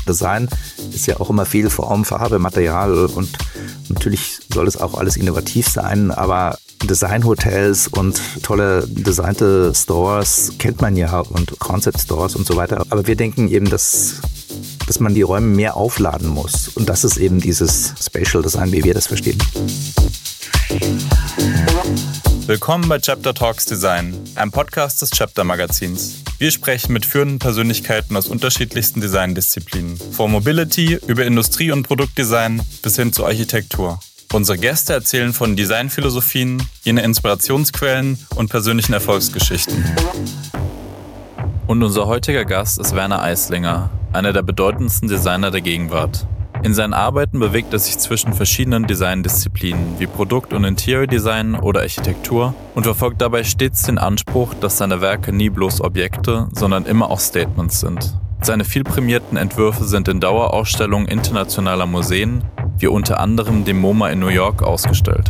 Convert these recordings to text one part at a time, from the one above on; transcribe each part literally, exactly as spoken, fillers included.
Design ist ja auch immer viel Form, Farbe, Material und natürlich soll es auch alles innovativ sein, aber Designhotels und tolle designte Stores kennt man ja und Concept Stores und so weiter. Aber wir denken eben, dass, dass man die Räume mehr aufladen muss. Und das ist eben dieses Spatial Design, wie wir das verstehen. Willkommen bei Chapter Talks Design, einem Podcast des Chapter Magazins. Wir sprechen mit führenden Persönlichkeiten aus unterschiedlichsten Designdisziplinen. Von Mobility über Industrie- und Produktdesign bis hin zur Architektur. Unsere Gäste erzählen von Designphilosophien, ihren Inspirationsquellen und persönlichen Erfolgsgeschichten. Und unser heutiger Gast ist Werner Eislinger, einer der bedeutendsten Designer der Gegenwart. In seinen Arbeiten bewegt er sich zwischen verschiedenen Designdisziplinen wie Produkt- und Interior-Design oder Architektur und verfolgt dabei stets den Anspruch, dass seine Werke nie bloß Objekte, sondern immer auch Statements sind. Seine viel prämierten Entwürfe sind in Dauerausstellungen internationaler Museen, wie unter anderem dem MoMA in New York, ausgestellt.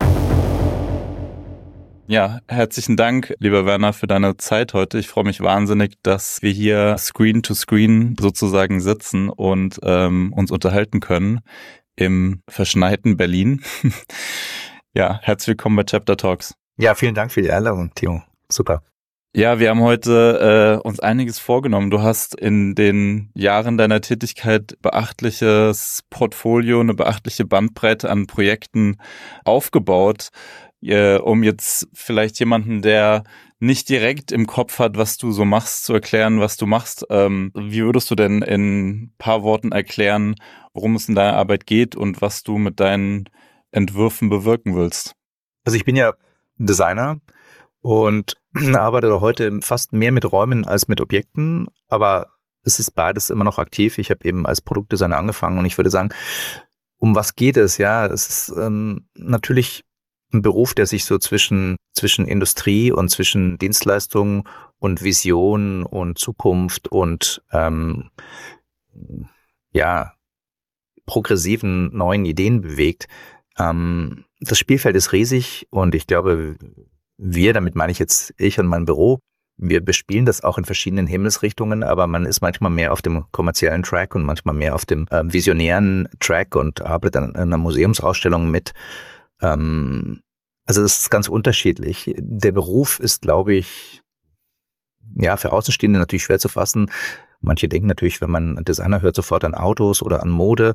Ja, herzlichen Dank, lieber Werner, für deine Zeit heute. Ich freue mich wahnsinnig, dass wir hier Screen to Screen sozusagen sitzen und ähm, uns unterhalten können im verschneiten Berlin. Ja, herzlich willkommen bei Chapter Talks. Ja, vielen Dank für die Einladung, Timo. Super. Ja, wir haben heute äh, uns einiges vorgenommen. Du hast in den Jahren deiner Tätigkeit beachtliches Portfolio, eine beachtliche Bandbreite an Projekten aufgebaut, äh, um jetzt vielleicht jemanden, der nicht direkt im Kopf hat, was du so machst, zu erklären, was du machst. Ähm, wie würdest du denn in ein paar Worten erklären, worum es in deiner Arbeit geht und was du mit deinen Entwürfen bewirken willst? Also ich bin ja Designer und arbeite heute fast mehr mit Räumen als mit Objekten, aber es ist beides immer noch aktiv. Ich habe eben als Produktdesigner angefangen und ich würde sagen, um was geht es? Ja, es ist ähm, natürlich ein Beruf, der sich so zwischen zwischen Industrie und zwischen Dienstleistung und Vision und Zukunft und ähm, ja progressiven neuen Ideen bewegt. Ähm, das Spielfeld ist riesig und ich glaube, wir, damit meine ich jetzt ich und mein Büro, wir bespielen das auch in verschiedenen Himmelsrichtungen, aber man ist manchmal mehr auf dem kommerziellen Track und manchmal mehr auf dem äh, visionären Track und arbeitet an einer Museumsausstellung mit. Ähm, also das ist ganz unterschiedlich. Der Beruf ist, glaube ich, ja, für Außenstehende natürlich schwer zu fassen. Manche denken natürlich, wenn man Designer hört, sofort an Autos oder an Mode.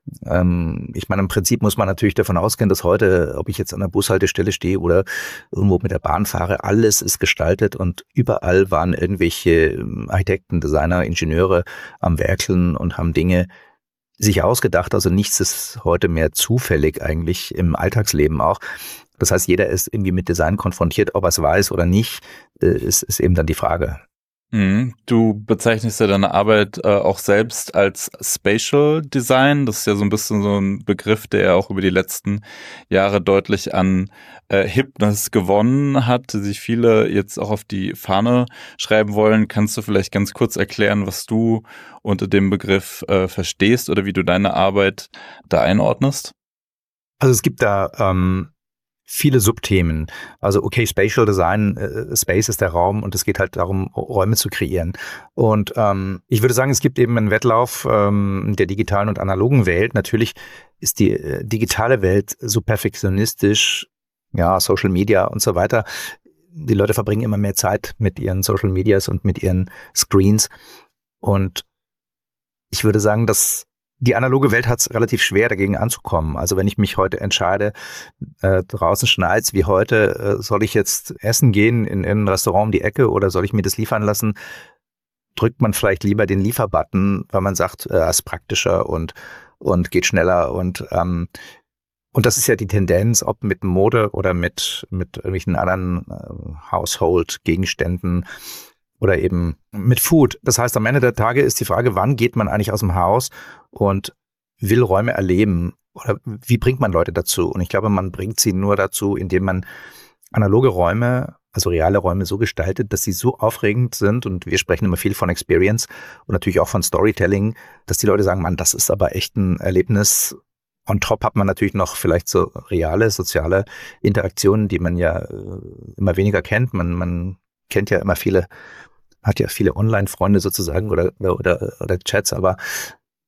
Ähm, ich meine, im Prinzip muss man natürlich davon ausgehen, dass heute, ob ich jetzt an der Bushaltestelle stehe oder irgendwo mit der Bahn fahre, alles ist gestaltet und überall waren irgendwelche Architekten, Designer, Ingenieure am Werkeln und haben Dinge sich ausgedacht. Also nichts ist heute mehr zufällig eigentlich im Alltagsleben auch. Das heißt, jeder ist irgendwie mit Design konfrontiert, ob er es weiß oder nicht, ist, ist eben dann die Frage. Du bezeichnest ja deine Arbeit äh, auch selbst als Spatial Design. Das ist ja so ein bisschen so ein Begriff, der ja auch über die letzten Jahre deutlich an äh, Hipness gewonnen hat, die sich viele jetzt auch auf die Fahne schreiben wollen. Kannst du vielleicht ganz kurz erklären, was du unter dem Begriff äh, verstehst oder wie du deine Arbeit da einordnest? Also es gibt da ähm viele Subthemen. Also okay, Spatial Design, äh, Space ist der Raum und es geht halt darum, Räume zu kreieren. Und ähm, ich würde sagen, es gibt eben einen Wettlauf ähm, der digitalen und analogen Welt. Natürlich ist die äh, digitale Welt so perfektionistisch, ja, Social Media und so weiter. Die Leute verbringen immer mehr Zeit mit ihren Social Medias und mit ihren Screens. Und ich würde sagen, dass die analoge Welt hat es relativ schwer, dagegen anzukommen. Also wenn ich mich heute entscheide, äh, draußen schneit's wie heute, äh, soll ich jetzt essen gehen in, in ein Restaurant um die Ecke oder soll ich mir das liefern lassen, drückt man vielleicht lieber den Lieferbutton, weil man sagt, äh, ist praktischer und und geht schneller. Und ähm, und das ist ja die Tendenz, ob mit Mode oder mit mit irgendwelchen anderen äh, Household-Gegenständen oder eben mit Food. Das heißt, am Ende der Tage ist die Frage, wann geht man eigentlich aus dem Haus und will Räume erleben? Oder wie bringt man Leute dazu? Und ich glaube, man bringt sie nur dazu, indem man analoge Räume, also reale Räume so gestaltet, dass sie so aufregend sind. Und wir sprechen immer viel von Experience und natürlich auch von Storytelling, dass die Leute sagen, Mann, das ist aber echt ein Erlebnis. On top hat man natürlich noch vielleicht so reale, soziale Interaktionen, die man ja immer weniger kennt. Man, man kennt ja immer viele hat ja viele Online-Freunde sozusagen oder, oder, oder Chats, aber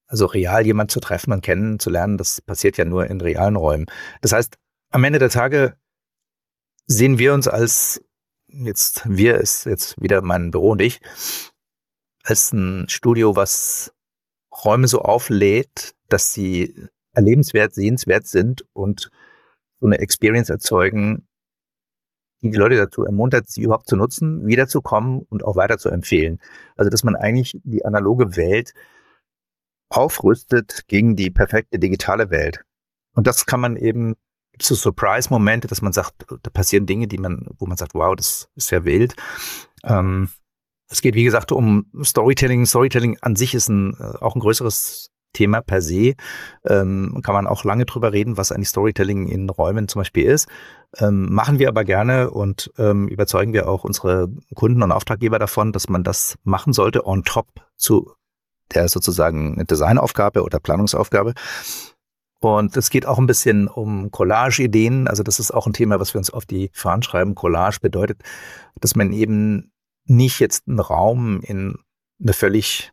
also real jemand zu treffen und kennenzulernen, das passiert ja nur in realen Räumen. Das heißt, am Ende der Tage sehen wir uns als, jetzt wir ist jetzt wieder mein Büro und ich, als ein Studio, was Räume so auflädt, dass sie erlebenswert, sehenswert sind und so eine Experience erzeugen, die die Leute dazu ermuntert, sie überhaupt zu nutzen, wiederzukommen und auch weiter zu empfehlen. Also dass man eigentlich die analoge Welt aufrüstet gegen die perfekte digitale Welt. Und das kann man eben, so Surprise-Momente, dass man sagt, da passieren Dinge, die man, wo man sagt, wow, das ist ja wild. Ähm, es geht, wie gesagt, um Storytelling. Storytelling an sich ist ein, auch ein größeres Thema per se. Ähm, kann man auch lange drüber reden, was eigentlich Storytelling in Räumen zum Beispiel ist. Ähm, machen wir aber gerne und ähm, überzeugen wir auch unsere Kunden und Auftraggeber davon, dass man das machen sollte on top zu der sozusagen Designaufgabe oder Planungsaufgabe. Und es geht auch ein bisschen um Collage-Ideen. Also das ist auch ein Thema, was wir uns auf die Fahnen schreiben. Collage bedeutet, dass man eben nicht jetzt einen Raum in eine völlig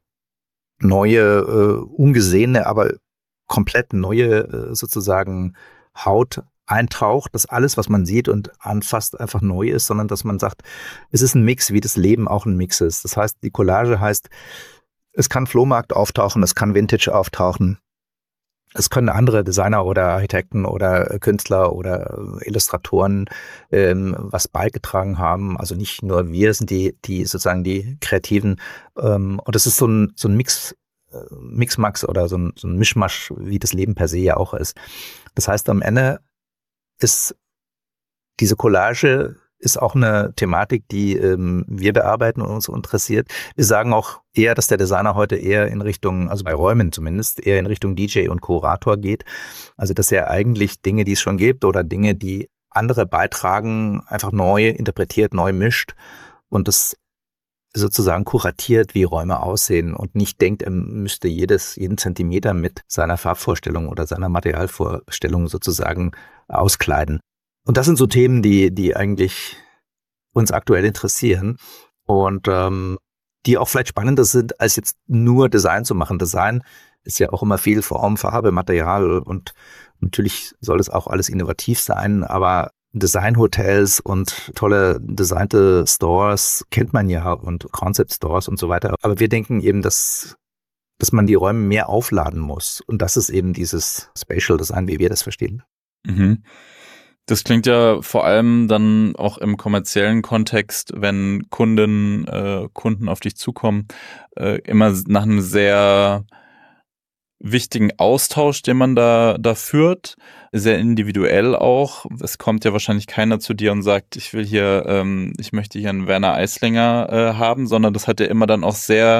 neue, äh, ungesehene, aber komplett neue äh, sozusagen Haut eintaucht, dass alles, was man sieht und anfasst, einfach neu ist, sondern dass man sagt, es ist ein Mix, wie das Leben auch ein Mix ist. Das heißt, die Collage heißt, es kann Flohmarkt auftauchen, es kann Vintage auftauchen, es können andere Designer oder Architekten oder Künstler oder Illustratoren ähm, was beigetragen haben. Also nicht nur wir sind die, die sozusagen die Kreativen. Ähm, und es ist so ein, so ein Mix, äh, Mixmax oder so ein, so ein Mischmasch, wie das Leben per se ja auch ist. Das heißt, am Ende ist diese Collage ist auch eine Thematik, die ähm, wir bearbeiten und uns interessiert. Wir sagen auch eher, dass der Designer heute eher in Richtung, also bei Räumen zumindest, eher in Richtung D J und Kurator geht. Also dass er eigentlich Dinge, die es schon gibt oder Dinge, die andere beitragen, einfach neu interpretiert, neu mischt und das sozusagen kuratiert, wie Räume aussehen und nicht denkt, er müsste jedes, jeden Zentimeter mit seiner Farbvorstellung oder seiner Materialvorstellung sozusagen auskleiden. Und das sind so Themen, die die eigentlich uns aktuell interessieren und ähm, die auch vielleicht spannender sind, als jetzt nur Design zu machen. Design ist ja auch immer viel Form, Farbe, Material und natürlich soll es auch alles innovativ sein, aber Designhotels und tolle designte Stores kennt man ja und Concept Stores und so weiter. Aber wir denken eben, dass dass man die Räume mehr aufladen muss und das ist eben dieses Spatial Design, wie wir das verstehen. Mhm. Das klingt ja vor allem dann auch im kommerziellen Kontext, wenn Kunden, äh, Kunden auf dich zukommen, äh, immer nach einem sehr wichtigen Austausch, den man da, da führt, sehr individuell auch. Es kommt ja wahrscheinlich keiner zu dir und sagt, ich will hier, ähm, ich möchte hier einen Werner Eislinger äh, haben, sondern das hat ja immer dann auch sehr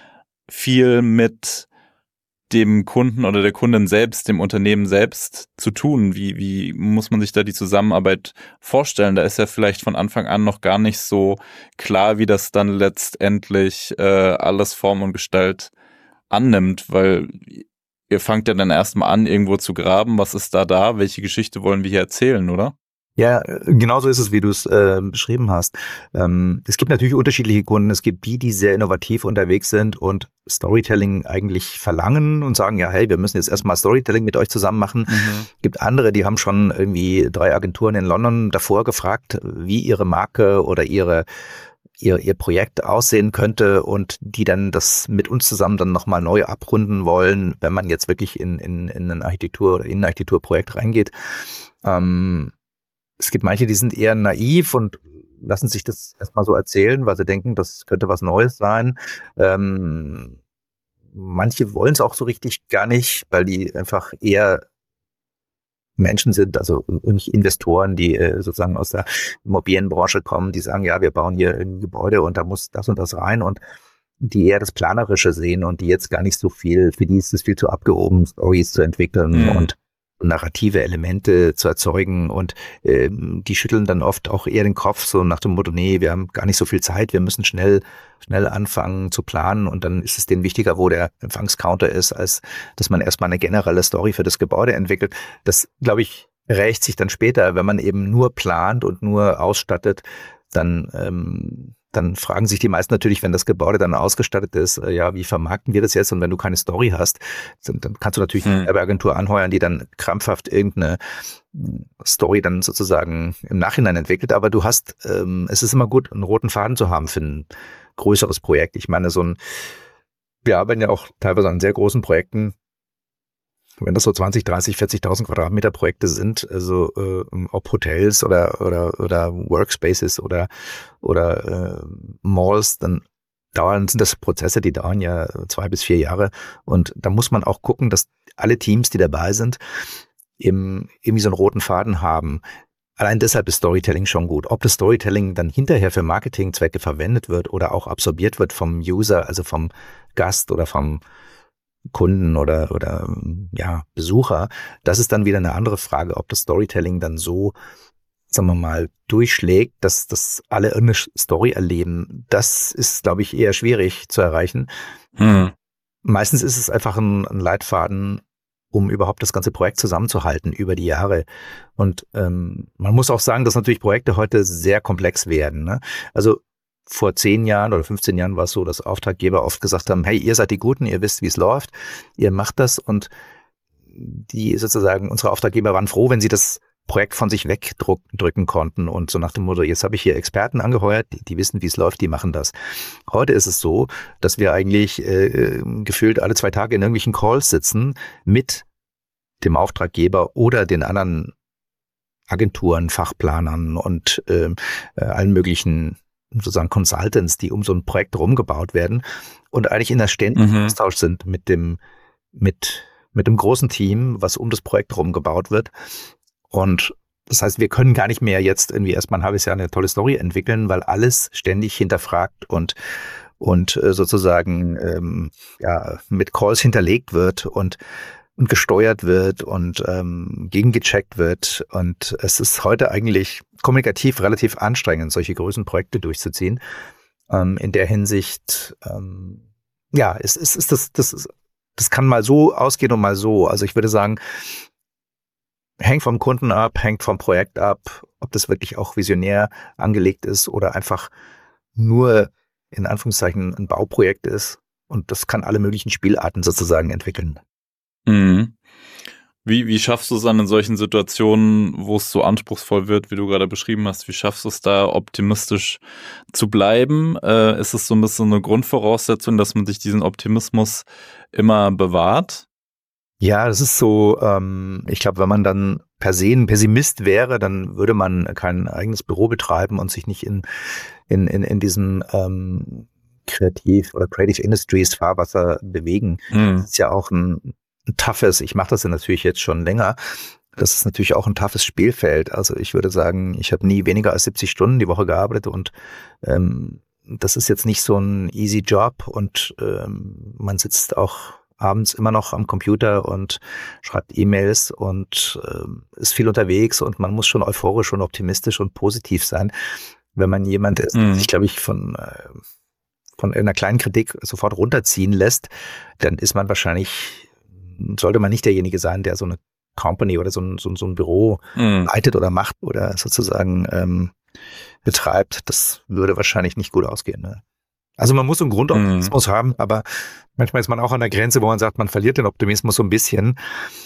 viel mit dem Kunden oder der Kundin selbst, dem Unternehmen selbst zu tun. Wie, wie muss man sich da die Zusammenarbeit vorstellen? Da ist ja vielleicht von Anfang an noch gar nicht so klar, wie das dann letztendlich äh, alles Form und Gestalt annimmt, weil ihr fangt ja dann erstmal an, irgendwo zu graben. Was ist da da? Welche Geschichte wollen wir hier erzählen, oder? Ja, genauso ist es, wie du es äh, beschrieben hast. Ähm, es gibt natürlich unterschiedliche Kunden. Es gibt die, die sehr innovativ unterwegs sind und Storytelling eigentlich verlangen und sagen, ja, hey, wir müssen jetzt erstmal Storytelling mit euch zusammen machen. Mhm. Es gibt andere, die haben schon irgendwie drei Agenturen in London davor gefragt, wie ihre Marke oder ihre Ihr, ihr Projekt aussehen könnte und die dann das mit uns zusammen dann nochmal neu abrunden wollen, wenn man jetzt wirklich in, in, in ein Architektur- oder Innenarchitekturprojekt reingeht. Ähm, es gibt manche, die sind eher naiv und lassen sich das erstmal so erzählen, weil sie denken, das könnte was Neues sein. Ähm, manche wollen es auch so richtig gar nicht, weil die einfach eher Menschen sind, also nicht Investoren, die äh, sozusagen aus der Immobilienbranche kommen, die sagen, ja, wir bauen hier ein Gebäude und da muss das und das rein und die eher das Planerische sehen und die jetzt gar nicht so viel, für die ist es viel zu abgehoben, Storys zu entwickeln mhm. und narrative Elemente zu erzeugen und ähm, die schütteln dann oft auch eher den Kopf, so nach dem Motto, nee, wir haben gar nicht so viel Zeit, wir müssen schnell schnell anfangen zu planen und dann ist es denen wichtiger, wo der Empfangscounter ist, als dass man erstmal eine generelle Story für das Gebäude entwickelt. Das, glaube ich, rächt sich dann später, wenn man eben nur plant und nur ausstattet, dann ähm, dann fragen sich die meisten natürlich, wenn das Gebäude dann ausgestattet ist, äh, ja, wie vermarkten wir das jetzt? Und wenn du keine Story hast, dann, dann kannst du natürlich hm. eine Werbeagentur anheuern, die dann krampfhaft irgendeine Story dann sozusagen im Nachhinein entwickelt. Aber du hast, ähm, es ist immer gut, einen roten Faden zu haben für ein größeres Projekt. Ich meine, so ein, wir arbeiten ja auch teilweise an sehr großen Projekten. Wenn das so zwanzig, dreißig, vierzigtausend Quadratmeter Projekte sind, also äh, ob Hotels oder oder oder Workspaces oder oder äh, Malls, dann dauern sind das Prozesse, die dauern ja zwei bis vier Jahre. Und da muss man auch gucken, dass alle Teams, die dabei sind, eben irgendwie so einen roten Faden haben. Allein deshalb ist Storytelling schon gut. Ob das Storytelling dann hinterher für Marketingzwecke verwendet wird oder auch absorbiert wird vom User, also vom Gast oder vom Kunden oder oder ja Besucher, das ist dann wieder eine andere Frage, ob das Storytelling dann so, sagen wir mal, durchschlägt, dass dass alle eine Story erleben. Das ist, glaube ich, eher schwierig zu erreichen. Hm. Meistens ist es einfach ein, ein Leitfaden, um überhaupt das ganze Projekt zusammenzuhalten über die Jahre. Und ähm, man muss auch sagen, dass natürlich Projekte heute sehr komplex werden, ne? Also vor zehn Jahren oder fünfzehn Jahren war es so, dass Auftraggeber oft gesagt haben, hey, ihr seid die Guten, ihr wisst, wie es läuft, ihr macht das, und die sozusagen, unsere Auftraggeber waren froh, wenn sie das Projekt von sich wegdrücken konnten und so nach dem Motto, jetzt habe ich hier Experten angeheuert, die, die wissen, wie es läuft, die machen das. Heute ist es so, dass wir eigentlich äh, gefühlt alle zwei Tage in irgendwelchen Calls sitzen mit dem Auftraggeber oder den anderen Agenturen, Fachplanern und äh, allen möglichen sozusagen Consultants, die um so ein Projekt rumgebaut werden und eigentlich in der ständigen mhm. Austausch sind mit dem, mit, mit dem großen Team, was um das Projekt rumgebaut wird. Und das heißt, wir können gar nicht mehr jetzt irgendwie erstmal ein halbes Jahr eine tolle Story entwickeln, weil alles ständig hinterfragt und, und sozusagen ähm, ja, mit Calls hinterlegt wird und und gesteuert wird und ähm, gegengecheckt wird. Und es ist heute eigentlich kommunikativ relativ anstrengend, solche großen Projekte durchzuziehen. Ähm, in der Hinsicht, ähm, ja, es ist, ist das, das, das kann mal so ausgehen und mal so. Also ich würde sagen, hängt vom Kunden ab, hängt vom Projekt ab, ob das wirklich auch visionär angelegt ist oder einfach nur in Anführungszeichen ein Bauprojekt ist. Und das kann alle möglichen Spielarten sozusagen entwickeln. Mhm. Wie, wie schaffst du es dann in solchen Situationen, wo es so anspruchsvoll wird, wie du gerade beschrieben hast, wie schaffst du es da optimistisch zu bleiben? Äh, ist es so ein bisschen eine Grundvoraussetzung, dass man sich diesen Optimismus immer bewahrt? Ja, das ist so, ähm, ich glaube, wenn man dann per se ein Pessimist wäre, dann würde man kein eigenes Büro betreiben und sich nicht in, in, in, in diesem ähm, Kreativ- oder Creative Industries Fahrwasser bewegen. Mhm. Das ist ja auch ein ein toughes, ich mache das ja natürlich jetzt schon länger, das ist natürlich auch ein toughes Spielfeld. Also ich würde sagen, ich habe nie weniger als siebzig Stunden die Woche gearbeitet und ähm, das ist jetzt nicht so ein easy Job und ähm, man sitzt auch abends immer noch am Computer und schreibt E-Mails und ähm, ist viel unterwegs und man muss schon euphorisch und optimistisch und positiv sein, wenn man jemand ist, der sich, glaube ich, von äh, von einer kleinen Kritik sofort runterziehen lässt, dann ist man wahrscheinlich sollte man nicht derjenige sein, der so eine Company oder so ein, so, so ein Büro mm. leitet oder macht oder sozusagen ähm, betreibt. Das würde wahrscheinlich nicht gut ausgehen. Ne? Also man muss einen Grundoptimismus mm. haben, aber manchmal ist man auch an der Grenze, wo man sagt, man verliert den Optimismus so ein bisschen.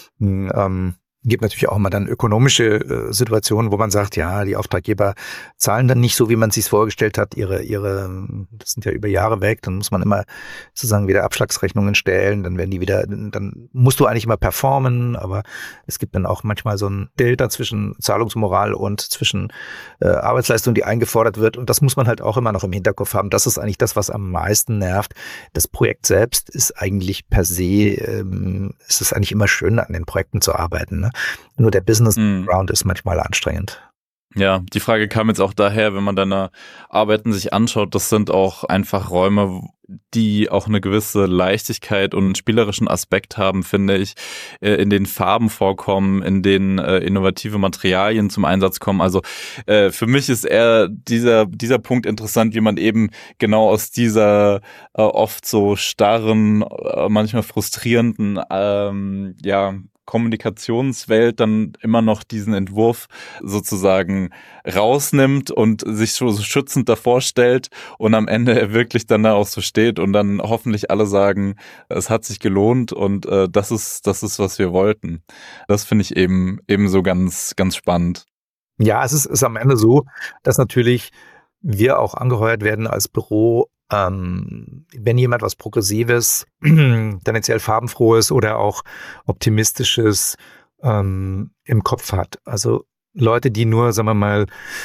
Ähm, gibt natürlich auch immer dann ökonomische äh, Situationen, wo man sagt, ja, die Auftraggeber zahlen dann nicht so, wie man es sich vorgestellt hat, ihre, ihre, das sind ja über Jahre weg, dann muss man immer sozusagen wieder Abschlagsrechnungen stellen, dann werden die wieder, dann musst du eigentlich immer performen, aber es gibt dann auch manchmal so ein Delta zwischen Zahlungsmoral und zwischen äh, Arbeitsleistung, die eingefordert wird, und das muss man halt auch immer noch im Hinterkopf haben. Das ist eigentlich das, was am meisten nervt. Das Projekt selbst ist eigentlich per se, ähm, es ist eigentlich immer schön, an den Projekten zu arbeiten, ne? Nur der Business-Background mm. ist manchmal anstrengend. Ja, die Frage kam jetzt auch daher, wenn man deine Arbeiten sich anschaut, das sind auch einfach Räume, die auch eine gewisse Leichtigkeit und einen spielerischen Aspekt haben, finde ich, in den Farben vorkommen, in denen innovative Materialien zum Einsatz kommen. Also für mich ist eher dieser dieser Punkt interessant, wie man eben genau aus dieser oft so starren, manchmal frustrierenden ähm, ja Kommunikationswelt dann immer noch diesen Entwurf sozusagen rausnimmt und sich so schützend davor stellt und am Ende er wirklich dann da auch so steht und dann hoffentlich alle sagen, es hat sich gelohnt und äh, das ist das ist, was wir wollten. Das finde ich eben eben so ganz ganz spannend. Ja, es ist, ist am Ende so, dass natürlich wir auch angeheuert werden als Büro, ähm, wenn jemand was Progressives, tendenziell farbenfrohes oder auch optimistisches ähm, im Kopf hat. Also Leute, die nur, sagen wir mal,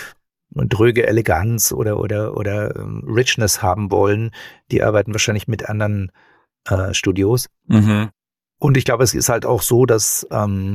dröge Eleganz oder oder oder ähm, Richness haben wollen, die arbeiten wahrscheinlich mit anderen äh, Studios. Mhm. Und ich glaube, es ist halt auch so, dass ähm,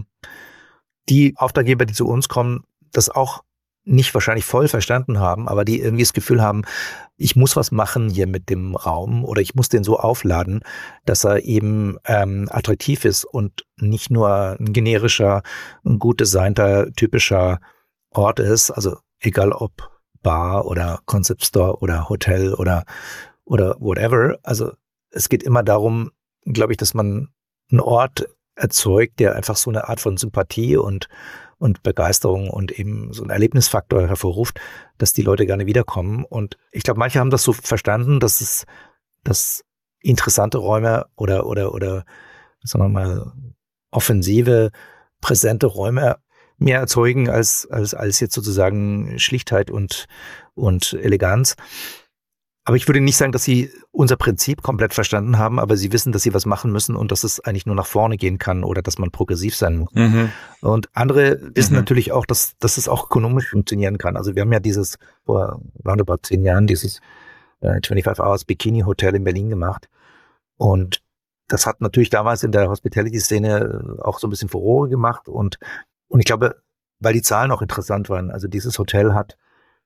die Auftraggeber, die zu uns kommen, das auch nicht wahrscheinlich voll verstanden haben, aber die irgendwie das Gefühl haben, ich muss was machen hier mit dem Raum oder ich muss den so aufladen, dass er eben ähm, attraktiv ist und nicht nur ein generischer, ein gut designter, typischer Ort ist, also egal ob Bar oder Concept Store oder Hotel oder oder whatever. Also es geht immer darum, glaube ich, dass man einen Ort erzeugt, der einfach so eine Art von Sympathie und und Begeisterung und eben so ein Erlebnisfaktor hervorruft, dass die Leute gerne wiederkommen. Und ich glaube, manche haben das so verstanden, dass es, dass interessante Räume oder, oder, oder, sagen wir mal, offensive, präsente Räume mehr erzeugen als, als, als jetzt sozusagen Schlichtheit und, und Eleganz. Aber ich würde nicht sagen, dass sie unser Prinzip komplett verstanden haben, aber sie wissen, dass sie was machen müssen und dass es eigentlich nur nach vorne gehen kann oder dass man progressiv sein muss. Mhm. Und andere wissen mhm. natürlich auch, dass, dass es auch ökonomisch funktionieren kann. Also wir haben ja dieses, vor roundabout zehn Jahren, dieses äh, fünfundzwanzig Hours Bikini Hotel in Berlin gemacht. Und das hat natürlich damals in der Hospitality-Szene auch so ein bisschen Furore gemacht. Und, und ich glaube, weil die Zahlen auch interessant waren. Also dieses Hotel hat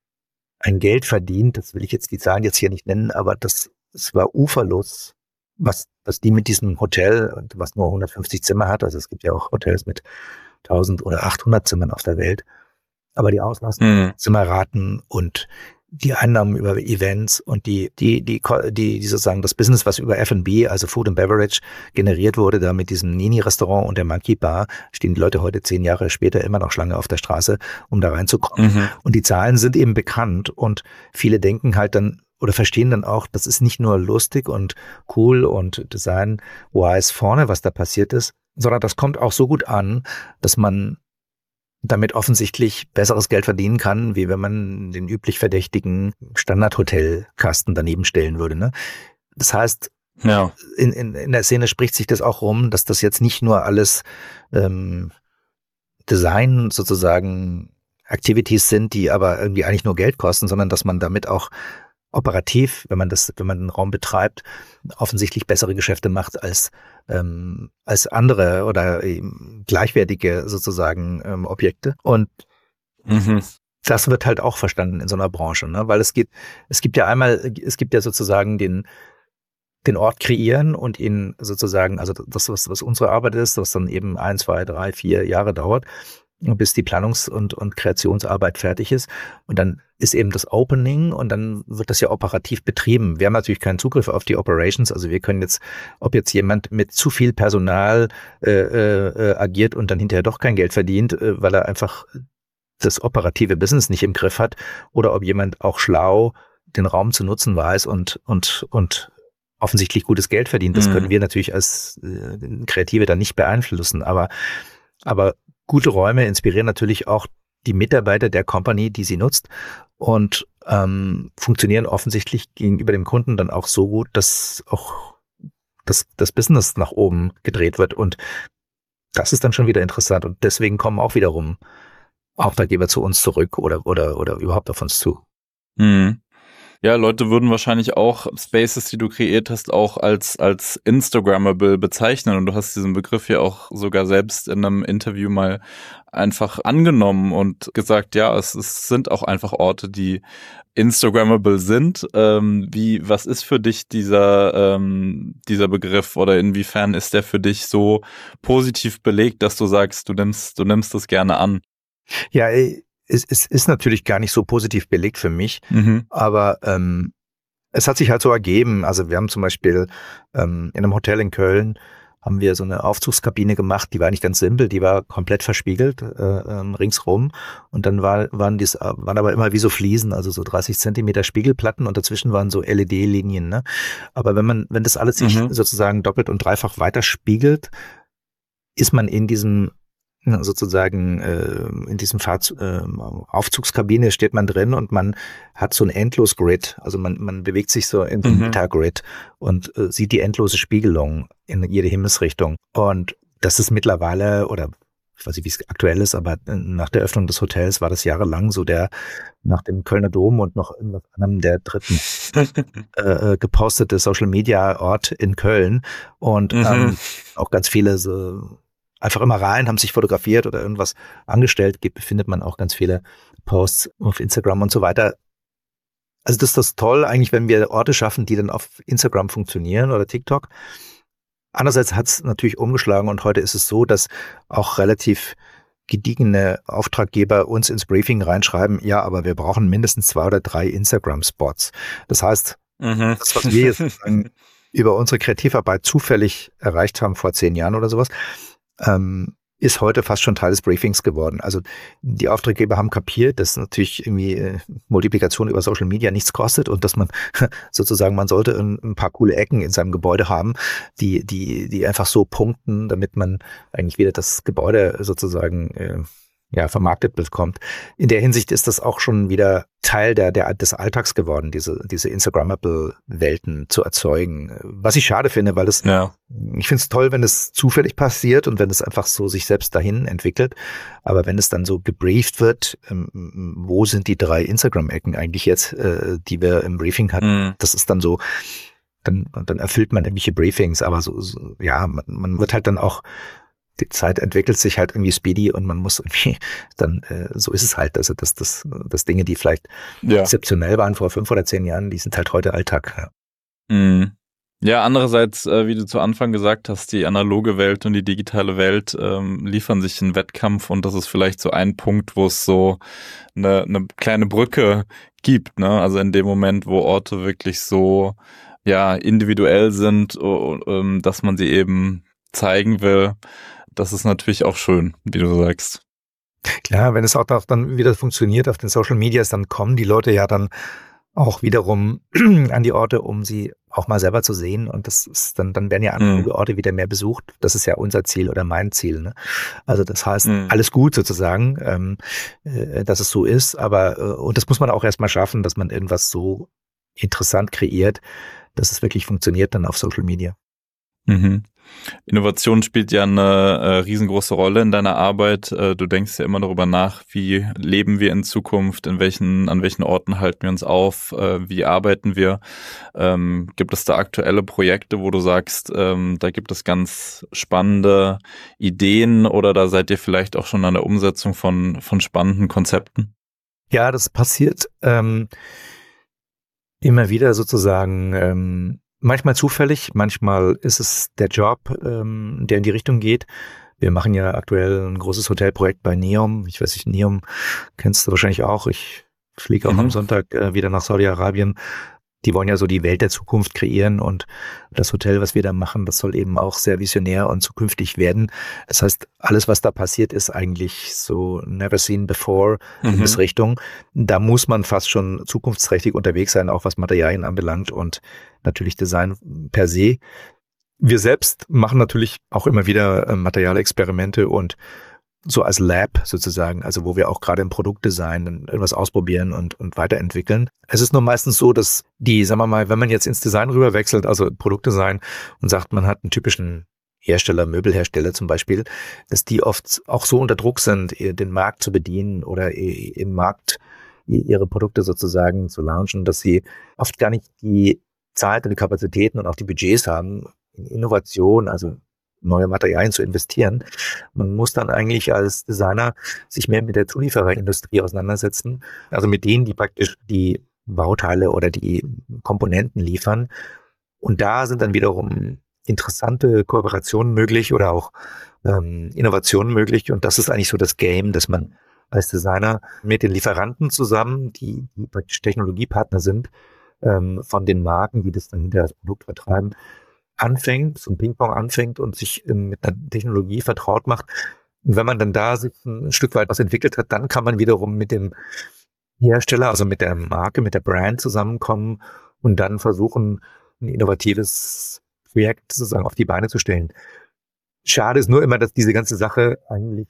ein Geld verdient, das will ich jetzt die Zahlen jetzt hier nicht nennen, aber das, es war uferlos, was, was die mit diesem Hotel, was nur hundertfünfzig Zimmer hat, also es gibt ja auch Hotels mit tausend oder achthundert Zimmern auf der Welt, aber die Auslastung, mhm. Zimmerraten und die Einnahmen über Events und die, die, die, die, die sozusagen das Business, was über F and B, also Food and Beverage, generiert wurde, da mit diesem Nini-Restaurant und der Monkey Bar, stehen die Leute heute zehn Jahre später immer noch Schlange auf der Straße, um da reinzukommen. Mhm. Und die Zahlen sind eben bekannt und viele denken halt dann oder verstehen dann auch, das ist nicht nur lustig und cool und Design-wise vorne, was da passiert ist, sondern das kommt auch so gut an, dass man damit offensichtlich besseres Geld verdienen kann, wie wenn man den üblich verdächtigen Standardhotelkasten daneben stellen würde. Ne? Das heißt, ja. in, in, in der Szene spricht sich das auch rum, dass das jetzt nicht nur alles ähm, Design sozusagen Activities sind, die aber irgendwie eigentlich nur Geld kosten, sondern dass man damit auch operativ, wenn man das, wenn man den Raum betreibt, offensichtlich bessere Geschäfte macht als ähm, als andere oder ähm, gleichwertige sozusagen ähm, Objekte. Und mhm. das wird halt auch verstanden in so einer Branche, ne? Weil es geht, es gibt ja einmal, es gibt ja sozusagen den den Ort kreieren und ihn sozusagen, also das, was, was unsere Arbeit ist, was dann eben ein, zwei, drei, vier Jahre dauert, bis die Planungs- und, und Kreationsarbeit fertig ist. Und dann ist eben das Opening und dann wird das ja operativ betrieben. Wir haben natürlich keinen Zugriff auf die Operations. Also wir können jetzt, ob jetzt jemand mit zu viel Personal äh, äh, agiert und dann hinterher doch kein Geld verdient, äh, weil er einfach das operative Business nicht im Griff hat, oder ob jemand auch schlau den Raum zu nutzen weiß und und und offensichtlich gutes Geld verdient. Das mhm. können wir natürlich als äh, Kreative dann nicht beeinflussen. Aber aber gute Räume inspirieren natürlich auch die Mitarbeiter der Company, die sie nutzt, und ähm, funktionieren offensichtlich gegenüber dem Kunden dann auch so gut, dass auch das, das Business nach oben gedreht wird. Und das ist dann schon wieder interessant. Und deswegen kommen auch wiederum Auftraggeber zu uns zurück oder oder oder überhaupt auf uns zu. Mhm. Ja, Leute würden wahrscheinlich auch Spaces, die du kreiert hast, auch als als Instagrammable bezeichnen. Und du hast diesen Begriff ja auch sogar selbst in einem Interview mal einfach angenommen und gesagt, ja, es, es sind auch einfach Orte, die Instagrammable sind. Ähm, wie, was ist für dich dieser ähm, dieser Begriff, oder inwiefern ist der für dich so positiv belegt, dass du sagst, du nimmst du nimmst das gerne an? Ja, Es, es ist natürlich gar nicht so positiv belegt für mich, mhm. aber ähm, es hat sich halt so ergeben. Also wir haben zum Beispiel ähm, in einem Hotel in Köln haben wir so eine Aufzugskabine gemacht, die war eigentlich ganz simpel, die war komplett verspiegelt äh, ähm, ringsrum und dann war, waren die waren aber immer wie so Fliesen, also so dreißig Zentimeter Spiegelplatten und dazwischen waren so L E D-Linien. Ne? Aber wenn man, wenn das alles sich mhm. sozusagen doppelt und dreifach weiter spiegelt, ist man in diesem sozusagen äh, in diesem Fahrz- äh, Aufzugskabine steht man drin und man hat so ein Endlos-Grid, also man man bewegt sich so in so einem mhm. Meta-Grid und äh, sieht die endlose Spiegelung in jede Himmelsrichtung und das ist mittlerweile, oder ich weiß nicht, wie es aktuell ist, aber nach der Öffnung des Hotels war das jahrelang so der, nach dem Kölner Dom und noch irgendwas anderem der dritten äh, gepostete Social-Media-Ort in Köln und mhm. ähm, auch ganz viele so einfach immer rein, haben sich fotografiert oder irgendwas angestellt, gibt, findet man auch ganz viele Posts auf Instagram und so weiter. Also das ist das toll eigentlich, wenn wir Orte schaffen, die dann auf Instagram funktionieren oder TikTok. Andererseits hat es natürlich umgeschlagen und heute ist es so, dass auch relativ gediegene Auftraggeber uns ins Briefing reinschreiben, ja, aber wir brauchen mindestens zwei oder drei Instagram-Spots. Das heißt, mhm. das, was wir jetzt über unsere Kreativarbeit zufällig erreicht haben vor zehn Jahren oder sowas, Ähm, ist heute fast schon Teil des Briefings geworden. Also die Auftraggeber haben kapiert, dass natürlich irgendwie äh, Multiplikation über Social Media nichts kostet und dass man sozusagen, man sollte ein, ein paar coole Ecken in seinem Gebäude haben, die die die einfach so punkten, damit man eigentlich wieder das Gebäude sozusagen äh, ja vermarktet bekommt. In der Hinsicht ist das auch schon wieder Teil der, der des Alltags geworden, diese diese Instagrammable Welten zu erzeugen. Was ich schade finde, weil das ja. ich finde es toll, wenn es zufällig passiert und wenn es einfach so sich selbst dahin entwickelt. Aber wenn es dann so gebrieft wird, ähm, wo sind die drei Instagram-Ecken eigentlich jetzt, äh, die wir im Briefing hatten? Mhm. Das ist dann so, dann dann erfüllt man irgendwelche Briefings, aber so, so ja, man, man wird halt dann auch, die Zeit entwickelt sich halt irgendwie speedy und man muss irgendwie dann, äh, so ist es halt, also dass das, das Dinge, die vielleicht ja. exzeptionell waren vor fünf oder zehn Jahren, die sind halt heute Alltag. Ja, mhm. ja andererseits, äh, wie du zu Anfang gesagt hast, die analoge Welt und die digitale Welt ähm, liefern sich einen Wettkampf und das ist vielleicht so ein Punkt, wo es so eine, eine kleine Brücke gibt, ne? Also in dem Moment, wo Orte wirklich so ja individuell sind, uh, um, dass man sie eben zeigen will. Das ist natürlich auch schön, wie du sagst. Klar, wenn es auch dann wieder funktioniert auf den Social Medias, dann kommen die Leute ja dann auch wiederum an die Orte, um sie auch mal selber zu sehen. Und das ist dann, dann werden ja analoge mhm. Orte wieder mehr besucht. Das ist ja unser Ziel oder mein Ziel. Ne? Also das heißt, mhm. alles gut sozusagen, ähm, äh, dass es so ist. Aber äh, und das muss man auch erstmal schaffen, dass man irgendwas so interessant kreiert, dass es wirklich funktioniert dann auf Social Media. Mhm. Innovation spielt ja eine äh, riesengroße Rolle in deiner Arbeit. Äh, du denkst ja immer darüber nach, wie leben wir in Zukunft, in welchen, an welchen Orten halten wir uns auf, äh, wie arbeiten wir. Ähm, gibt es da aktuelle Projekte, wo du sagst, ähm, da gibt es ganz spannende Ideen oder da seid ihr vielleicht auch schon an der Umsetzung von, von spannenden Konzepten? Ja, das passiert ähm, immer wieder sozusagen. Ähm, Manchmal zufällig, manchmal ist es der Job, ähm, der in die Richtung geht. Wir machen ja aktuell ein großes Hotelprojekt bei Neom. Ich weiß nicht, Neom kennst du wahrscheinlich auch. Ich fliege auch mhm. am Sonntag äh, wieder nach Saudi-Arabien. Die wollen ja so die Welt der Zukunft kreieren und das Hotel, was wir da machen, das soll eben auch sehr visionär und zukünftig werden. Das heißt, alles, was da passiert, ist eigentlich so never seen before mhm. in diese Richtung. Da muss man fast schon zukunftsträchtig unterwegs sein, auch was Materialien anbelangt und natürlich Design per se. Wir selbst machen natürlich auch immer wieder äh, Materialexperimente und so als Lab sozusagen, also wo wir auch gerade im Produktdesign irgendwas ausprobieren und, und weiterentwickeln. Es ist nur meistens so, dass die, sagen wir mal, wenn man jetzt ins Design rüberwechselt, also Produktdesign und sagt, man hat einen typischen Hersteller, Möbelhersteller zum Beispiel, dass die oft auch so unter Druck sind, den Markt zu bedienen oder im Markt ihre Produkte sozusagen zu launchen, dass sie oft gar nicht die Zeit und die Kapazitäten und auch die Budgets haben, in Innovation, also neue Materialien zu investieren. Man muss dann eigentlich als Designer sich mehr mit der Zuliefererindustrie auseinandersetzen, also mit denen, die praktisch die Bauteile oder die Komponenten liefern. Und da sind dann wiederum interessante Kooperationen möglich oder auch ähm, Innovationen möglich. Und das ist eigentlich so das Game, dass man als Designer mit den Lieferanten zusammen, die, die praktisch Technologiepartner sind, ähm, von den Marken, die das dann hinter das Produkt vertreiben, anfängt, so ein Ping-Pong anfängt und sich ähm, mit einer Technologie vertraut macht. Und wenn man dann da sich ein Stück weit was entwickelt hat, dann kann man wiederum mit dem Hersteller, also mit der Marke, mit der Brand zusammenkommen und dann versuchen, ein innovatives Projekt sozusagen auf die Beine zu stellen. Schade ist nur immer, dass diese ganze Sache eigentlich,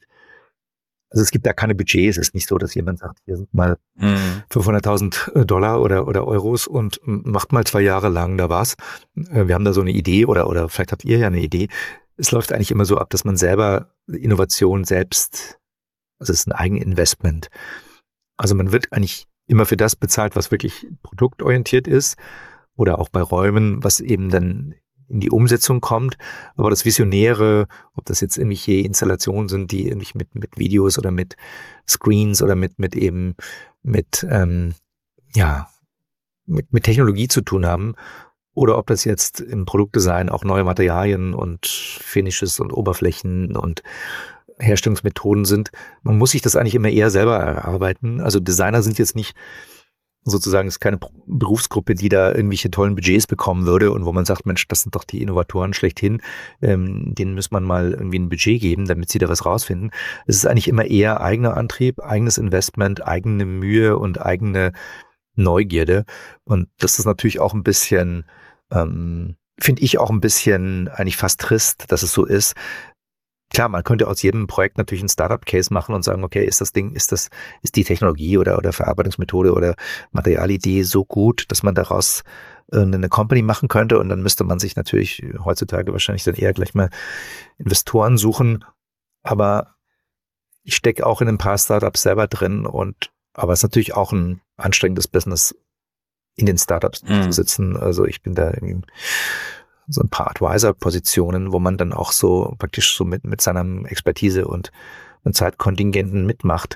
also es gibt da keine Budgets. Es ist nicht so, dass jemand sagt, hier sind mal mhm. fünfhunderttausend Dollar oder, oder Euros und macht mal zwei Jahre lang da was. Wir haben da so eine Idee oder, oder vielleicht habt ihr ja eine Idee. Es läuft eigentlich immer so ab, dass man selber Innovation selbst, also es ist ein Eigeninvestment. Also man wird eigentlich immer für das bezahlt, was wirklich produktorientiert ist oder auch bei Räumen, was eben dann in die Umsetzung kommt. Aber das Visionäre, ob das jetzt irgendwelche Installationen sind, die irgendwie mit, mit Videos oder mit Screens oder mit, mit eben, mit, ähm, ja, mit, mit Technologie zu tun haben, oder ob das jetzt im Produktdesign auch neue Materialien und Finishes und Oberflächen und Herstellungsmethoden sind. Man muss sich das eigentlich immer eher selber erarbeiten. Also Designer sind jetzt nicht sozusagen, ist keine Berufsgruppe, die da irgendwelche tollen Budgets bekommen würde und wo man sagt, Mensch, das sind doch die Innovatoren schlechthin, ähm, denen muss man mal irgendwie ein Budget geben, damit sie da was rausfinden. Es ist eigentlich immer eher eigener Antrieb, eigenes Investment, eigene Mühe und eigene Neugierde. Und das ist natürlich auch ein bisschen, ähm, finde ich auch ein bisschen eigentlich fast trist, dass es so ist. Klar, man könnte aus jedem Projekt natürlich einen Startup-Case machen und sagen, okay, ist das Ding, ist das, ist die Technologie oder, oder Verarbeitungsmethode oder Materialidee so gut, dass man daraus eine Company machen könnte, und dann müsste man sich natürlich heutzutage wahrscheinlich dann eher gleich mal Investoren suchen. Aber ich stecke auch in ein paar Startups selber drin, und aber es ist natürlich auch ein anstrengendes Business, in den Startups mhm. zu sitzen. Also ich bin da irgendwie so ein paar Advisor-Positionen, wo man dann auch so praktisch so mit mit seiner Expertise und, und Zeitkontingenten mitmacht.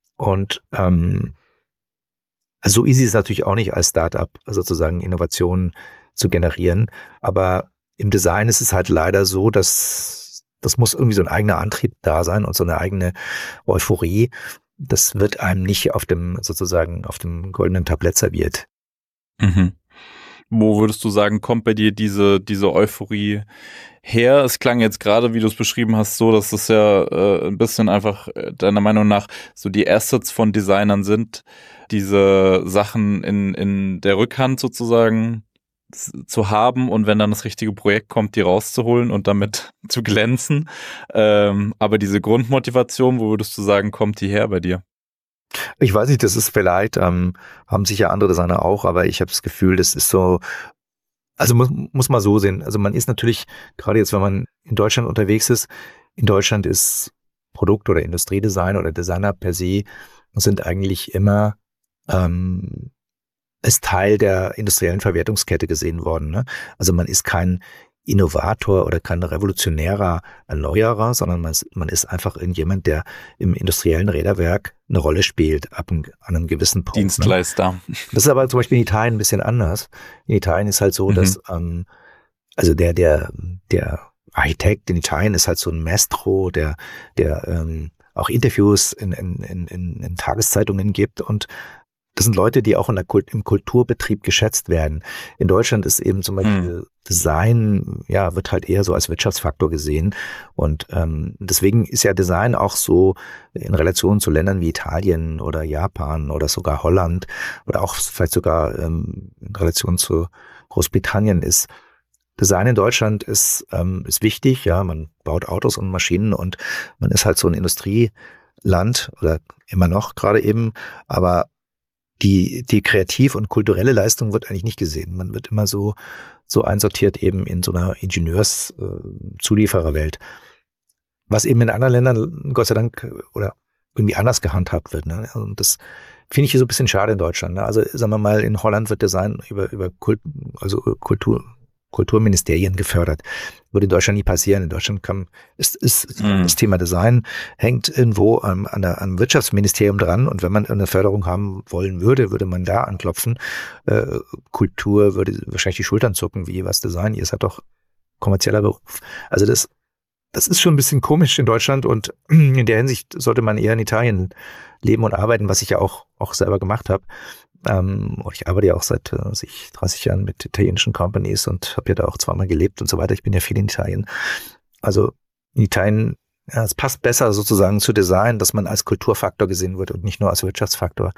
Und ähm, so easy ist es natürlich auch nicht als Startup sozusagen Innovationen zu generieren. Aber im Design ist es halt leider so, dass das muss irgendwie so ein eigener Antrieb da sein und so eine eigene Euphorie. Das wird einem nicht auf dem sozusagen auf dem goldenen Tablett serviert. Mhm. Wo würdest du sagen, kommt bei dir diese diese Euphorie her? Es klang jetzt gerade, wie du es beschrieben hast, so, dass es ja äh, ein bisschen einfach äh, deiner Meinung nach so die Assets von Designern sind, diese Sachen in in der Rückhand sozusagen zu haben und wenn dann das richtige Projekt kommt, die rauszuholen und damit zu glänzen. Ähm, aber diese Grundmotivation, wo würdest du sagen, kommt die her bei dir? Ich weiß nicht, das ist vielleicht, ähm, haben sicher andere Designer auch, aber ich habe das Gefühl, das ist so, also muss, muss man so sehen. Also man ist natürlich, gerade jetzt, wenn man in Deutschland unterwegs ist, in Deutschland ist Produkt- oder Industriedesign oder Designer per se sind eigentlich immer ähm, ist Teil der industriellen Verwertungskette gesehen worden. Ne? Also man ist kein Innovator oder kein revolutionärer Erneuerer, sondern man ist, man ist einfach irgendjemand, der im industriellen Räderwerk eine Rolle spielt, ab einem, an einem gewissen Punkt. Dienstleister. Ne? Das ist aber zum Beispiel in Italien ein bisschen anders. In Italien ist halt so, mhm. dass ähm, also der der der Architekt in Italien ist halt so ein Maestro, der der ähm, auch Interviews in, in, in, in Tageszeitungen gibt, und das sind Leute, die auch in der Kult, im Kulturbetrieb geschätzt werden. In Deutschland ist eben zum Beispiel hm. Design, ja, wird halt eher so als Wirtschaftsfaktor gesehen. Und ähm, deswegen ist ja Design auch so in Relation zu Ländern wie Italien oder Japan oder sogar Holland oder auch vielleicht sogar ähm, in Relation zu Großbritannien ist Design in Deutschland ist ähm, ist wichtig. Ja, man baut Autos und Maschinen und man ist halt so ein Industrieland oder immer noch gerade eben, aber Die, die kreativ und kulturelle Leistung wird eigentlich nicht gesehen. Man wird immer so, so einsortiert eben in so einer Ingenieurs-Zuliefererwelt. Was eben in anderen Ländern, Gott sei Dank, oder irgendwie anders gehandhabt wird. Ne? Und das finde ich hier so ein bisschen schade in Deutschland. Ne? Also, sagen wir mal, in Holland wird Design über, über Kult, also Kultur, Kulturministerien gefördert. Würde in Deutschland nie passieren. In Deutschland kann, ist, ist mhm. das Thema Design hängt irgendwo am, an der, am Wirtschaftsministerium dran, und wenn man eine Förderung haben wollen würde, würde man da anklopfen. Äh, Kultur würde wahrscheinlich die Schultern zucken, wie was Design, ihr seid doch kommerzieller Beruf. Also das, das ist schon ein bisschen komisch in Deutschland, und in der Hinsicht sollte man eher in Italien leben und arbeiten, was ich ja auch, auch selber gemacht habe. Ähm, und ich arbeite ja auch seit äh, dreißig Jahren mit italienischen Companies und habe ja da auch zweimal gelebt und so weiter. Ich bin ja viel in Italien. Also in Italien, ja, es passt besser sozusagen zu Design, dass man als Kulturfaktor gesehen wird und nicht nur als Wirtschaftsfaktor.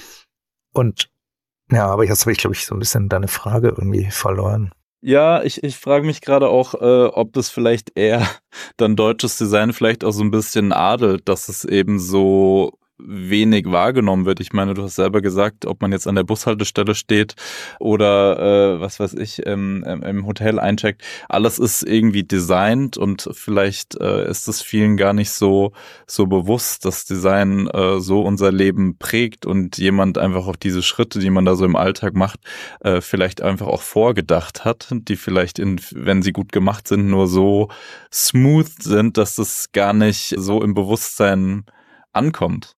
Und ja, aber jetzt habe ich, glaube ich, so ein bisschen deine Frage irgendwie verloren. Ja, ich, ich frage mich gerade auch, äh, ob das vielleicht eher dann deutsches Design vielleicht auch so ein bisschen adelt, dass es eben so wenig wahrgenommen wird. Ich meine, du hast selber gesagt, ob man jetzt an der Bushaltestelle steht oder äh, was weiß ich, ähm, im Hotel eincheckt, alles ist irgendwie designt und vielleicht äh, ist es vielen gar nicht so so bewusst, dass Design äh, so unser Leben prägt und jemand einfach auch diese Schritte, die man da so im Alltag macht, äh, vielleicht einfach auch vorgedacht hat, die vielleicht, in, wenn sie gut gemacht sind, nur so smooth sind, dass das gar nicht so im Bewusstsein ankommt.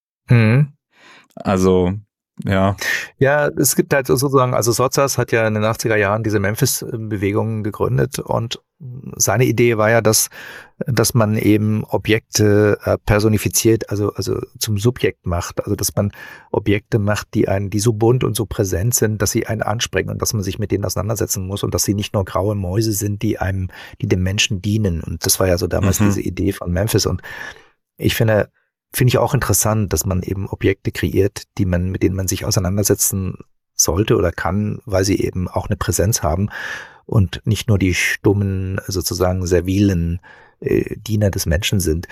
Mhm. Also, ja. Ja, es gibt halt sozusagen, also Sozzas hat ja in den achtziger Jahren diese Memphis-Bewegung gegründet und seine Idee war ja, dass, dass man eben Objekte äh, personifiziert, also, also zum Subjekt macht, also dass man Objekte macht, die einen, die so bunt und so präsent sind, dass sie einen ansprechen und dass man sich mit denen auseinandersetzen muss und dass sie nicht nur graue Mäuse sind, die einem, die dem Menschen dienen. Und das war ja so damals mhm. diese Idee von Memphis. Und ich finde, Finde ich auch interessant, dass man eben Objekte kreiert, die man, mit denen man sich auseinandersetzen sollte oder kann, weil sie eben auch eine Präsenz haben und nicht nur die stummen, sozusagen servilen äh, Diener des Menschen sind.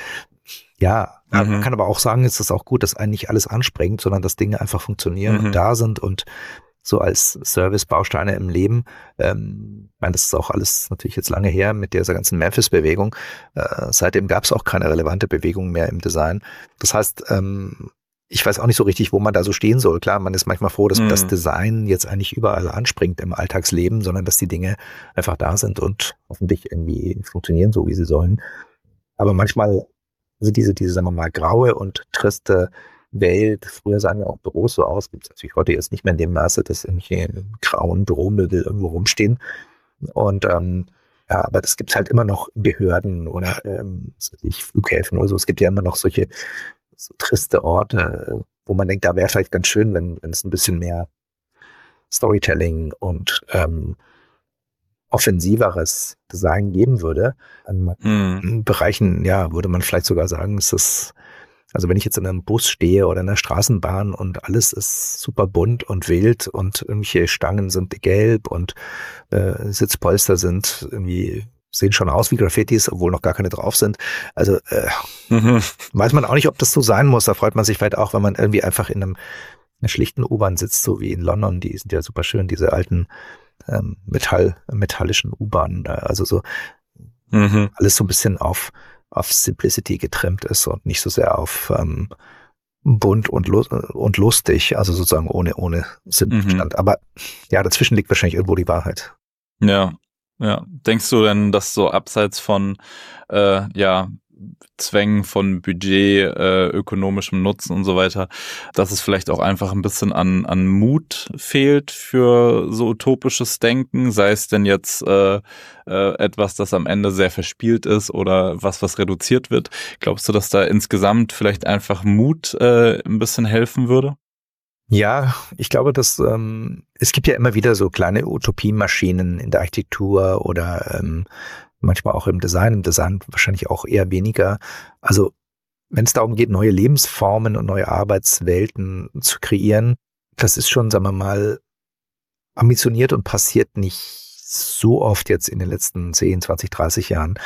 Ja, mhm. man kann aber auch sagen, ist das auch gut, dass einen nicht alles ansprengt, sondern dass Dinge einfach funktionieren mhm. und da sind und so als Service-Bausteine im Leben. Ähm, ich meine, das ist auch alles natürlich jetzt lange her mit dieser ganzen Memphis-Bewegung. Äh, seitdem gab es auch keine relevante Bewegung mehr im Design. Das heißt, ähm, ich weiß auch nicht so richtig, wo man da so stehen soll. Klar, man ist manchmal froh, dass mhm. das Design jetzt eigentlich überall anspringt im Alltagsleben, sondern dass die Dinge einfach da sind und hoffentlich irgendwie funktionieren, so wie sie sollen. Aber manchmal sind diese, diese, sagen wir mal, graue und triste Welt, früher sahen ja auch Büros so aus, gibt es natürlich heute jetzt nicht mehr in dem Maße, dass irgendwelche grauen Büromöbel irgendwo rumstehen. Und ähm, ja, aber das gibt es halt immer noch Behörden oder ähm, Flughäfen oder so. Es gibt ja immer noch solche so triste Orte, wo man denkt, da wäre vielleicht ganz schön, wenn, wenn es ein bisschen mehr Storytelling und ähm, offensiveres Design geben würde. An hm. Bereichen, ja, würde man vielleicht sogar sagen, ist das. Also wenn ich jetzt in einem Bus stehe oder in einer Straßenbahn und alles ist super bunt und wild und irgendwelche Stangen sind gelb und äh, Sitzpolster sind irgendwie, sehen schon aus wie Graffitis, obwohl noch gar keine drauf sind. Also äh, mhm. weiß man auch nicht, ob das so sein muss. Da freut man sich vielleicht auch, wenn man irgendwie einfach in einem einer schlichten U-Bahn sitzt, so wie in London. Die sind ja super schön, diese alten ähm, Metall, metallischen U-Bahnen. Also so mhm. alles so ein bisschen auf auf Simplicity getrimmt ist und nicht so sehr auf ähm, bunt und, lu- und lustig, also sozusagen ohne, ohne Sinnverstand. Mhm. Aber ja, dazwischen liegt wahrscheinlich irgendwo die Wahrheit. Ja, ja. Denkst du denn, dass so abseits von äh, ja Zwängen von Budget, äh, ökonomischem Nutzen und so weiter, dass es vielleicht auch einfach ein bisschen an an Mut fehlt für so utopisches Denken, sei es denn jetzt äh, äh, etwas, das am Ende sehr verspielt ist oder was, was reduziert wird. Glaubst du, dass da insgesamt vielleicht einfach Mut äh, ein bisschen helfen würde? Ja, ich glaube, dass ähm, es gibt ja immer wieder so kleine Utopiemaschinen in der Architektur oder ähm, manchmal auch im Design, im Design wahrscheinlich auch eher weniger. Also wenn es darum geht, neue Lebensformen und neue Arbeitswelten zu kreieren, das ist schon, sagen wir mal, ambitioniert und passiert nicht so oft jetzt in den letzten zehn, zwanzig, dreißig Jahren.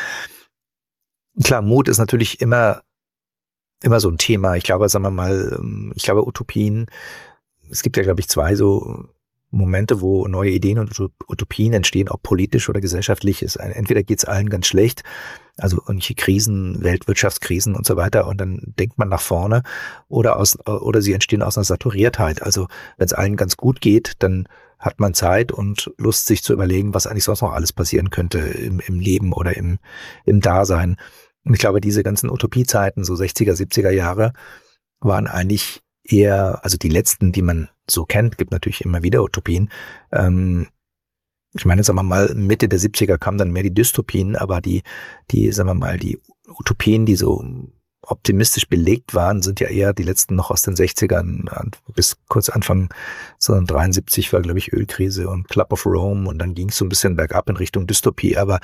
Klar, Mut ist natürlich immer, immer so ein Thema. Ich glaube, sagen wir mal, ich glaube, Utopien, es gibt ja, glaube ich, zwei so Momente, wo neue Ideen und Utopien entstehen, ob politisch oder gesellschaftlich. Ist entweder geht es allen ganz schlecht, also irgendwelche Krisen, Weltwirtschaftskrisen und so weiter, und dann denkt man nach vorne, oder aus oder sie entstehen aus einer Saturiertheit. Also wenn es allen ganz gut geht, dann hat man Zeit und Lust, sich zu überlegen, was eigentlich sonst noch alles passieren könnte im, im Leben oder im, im Dasein. Und ich glaube, diese ganzen Utopiezeiten, so sechziger, siebziger Jahre, waren eigentlich eher, also die letzten, die man so kennt, gibt natürlich immer wieder Utopien. Ähm, ich meine, sagen wir mal, Mitte der siebziger kamen dann mehr die Dystopien, aber die, die, sagen wir mal, die Utopien, die so optimistisch belegt waren, sind ja eher die letzten noch aus den sechzigern bis kurz Anfang dreiundsiebzig war, glaube ich, Ölkrise und Club of Rome und dann ging es so ein bisschen bergab in Richtung Dystopie, aber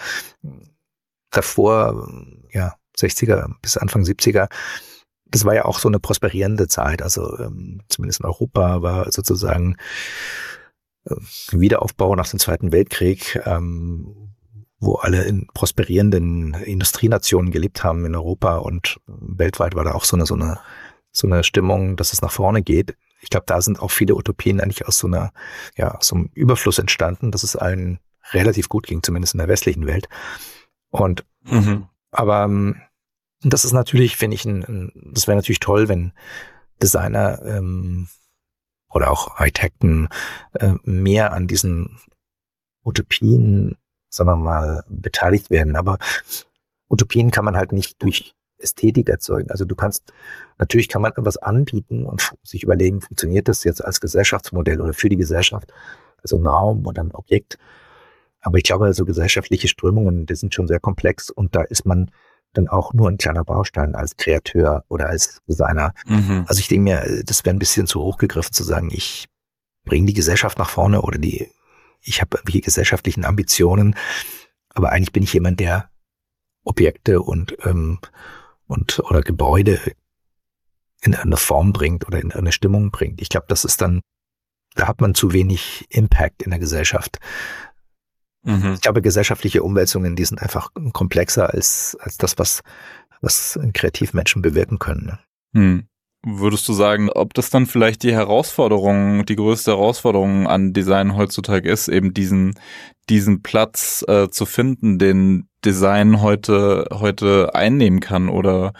davor, ja, sechziger bis Anfang siebziger, das war ja auch so eine prosperierende Zeit, also ähm, zumindest in Europa war sozusagen äh, Wiederaufbau nach dem Zweiten Weltkrieg, ähm, wo alle in prosperierenden Industrienationen gelebt haben in Europa und weltweit war da auch so eine so eine so eine Stimmung, dass es nach vorne geht. Ich glaube, da sind auch viele Utopien eigentlich aus so einer ja aus so einem Überfluss entstanden, dass es allen relativ gut ging, zumindest in der westlichen Welt. Und mhm. aber ähm, das ist natürlich, finde ich, ein, ein, das wäre natürlich toll, wenn Designer ähm, oder auch Architekten äh, mehr an diesen Utopien, sagen wir mal, beteiligt werden. Aber Utopien kann man halt nicht durch Ästhetik erzeugen. Also du kannst, natürlich kann man etwas anbieten und sich überlegen, funktioniert das jetzt als Gesellschaftsmodell oder für die Gesellschaft, also ein Raum oder ein Objekt. Aber ich glaube, so gesellschaftliche Strömungen, die sind schon sehr komplex und da ist man dann auch nur ein kleiner Baustein als Kreateur oder als Designer. Mhm. Also ich denke mir, das wäre ein bisschen zu hoch gegriffen zu sagen, ich bringe die Gesellschaft nach vorne oder die, ich habe irgendwelche gesellschaftlichen Ambitionen, aber eigentlich bin ich jemand, der Objekte und ähm, und oder Gebäude in eine Form bringt oder in eine Stimmung bringt. Ich glaube, das ist dann, da hat man zu wenig Impact in der Gesellschaft. Mhm. Ich glaube, gesellschaftliche Umwälzungen, die sind einfach komplexer als als das, was was Kreativmenschen bewirken können. Ne? Hm. Würdest du sagen, ob das dann vielleicht die Herausforderung, die größte Herausforderung an Design heutzutage ist, eben diesen diesen Platz äh, zu finden, den Design heute heute einnehmen kann oder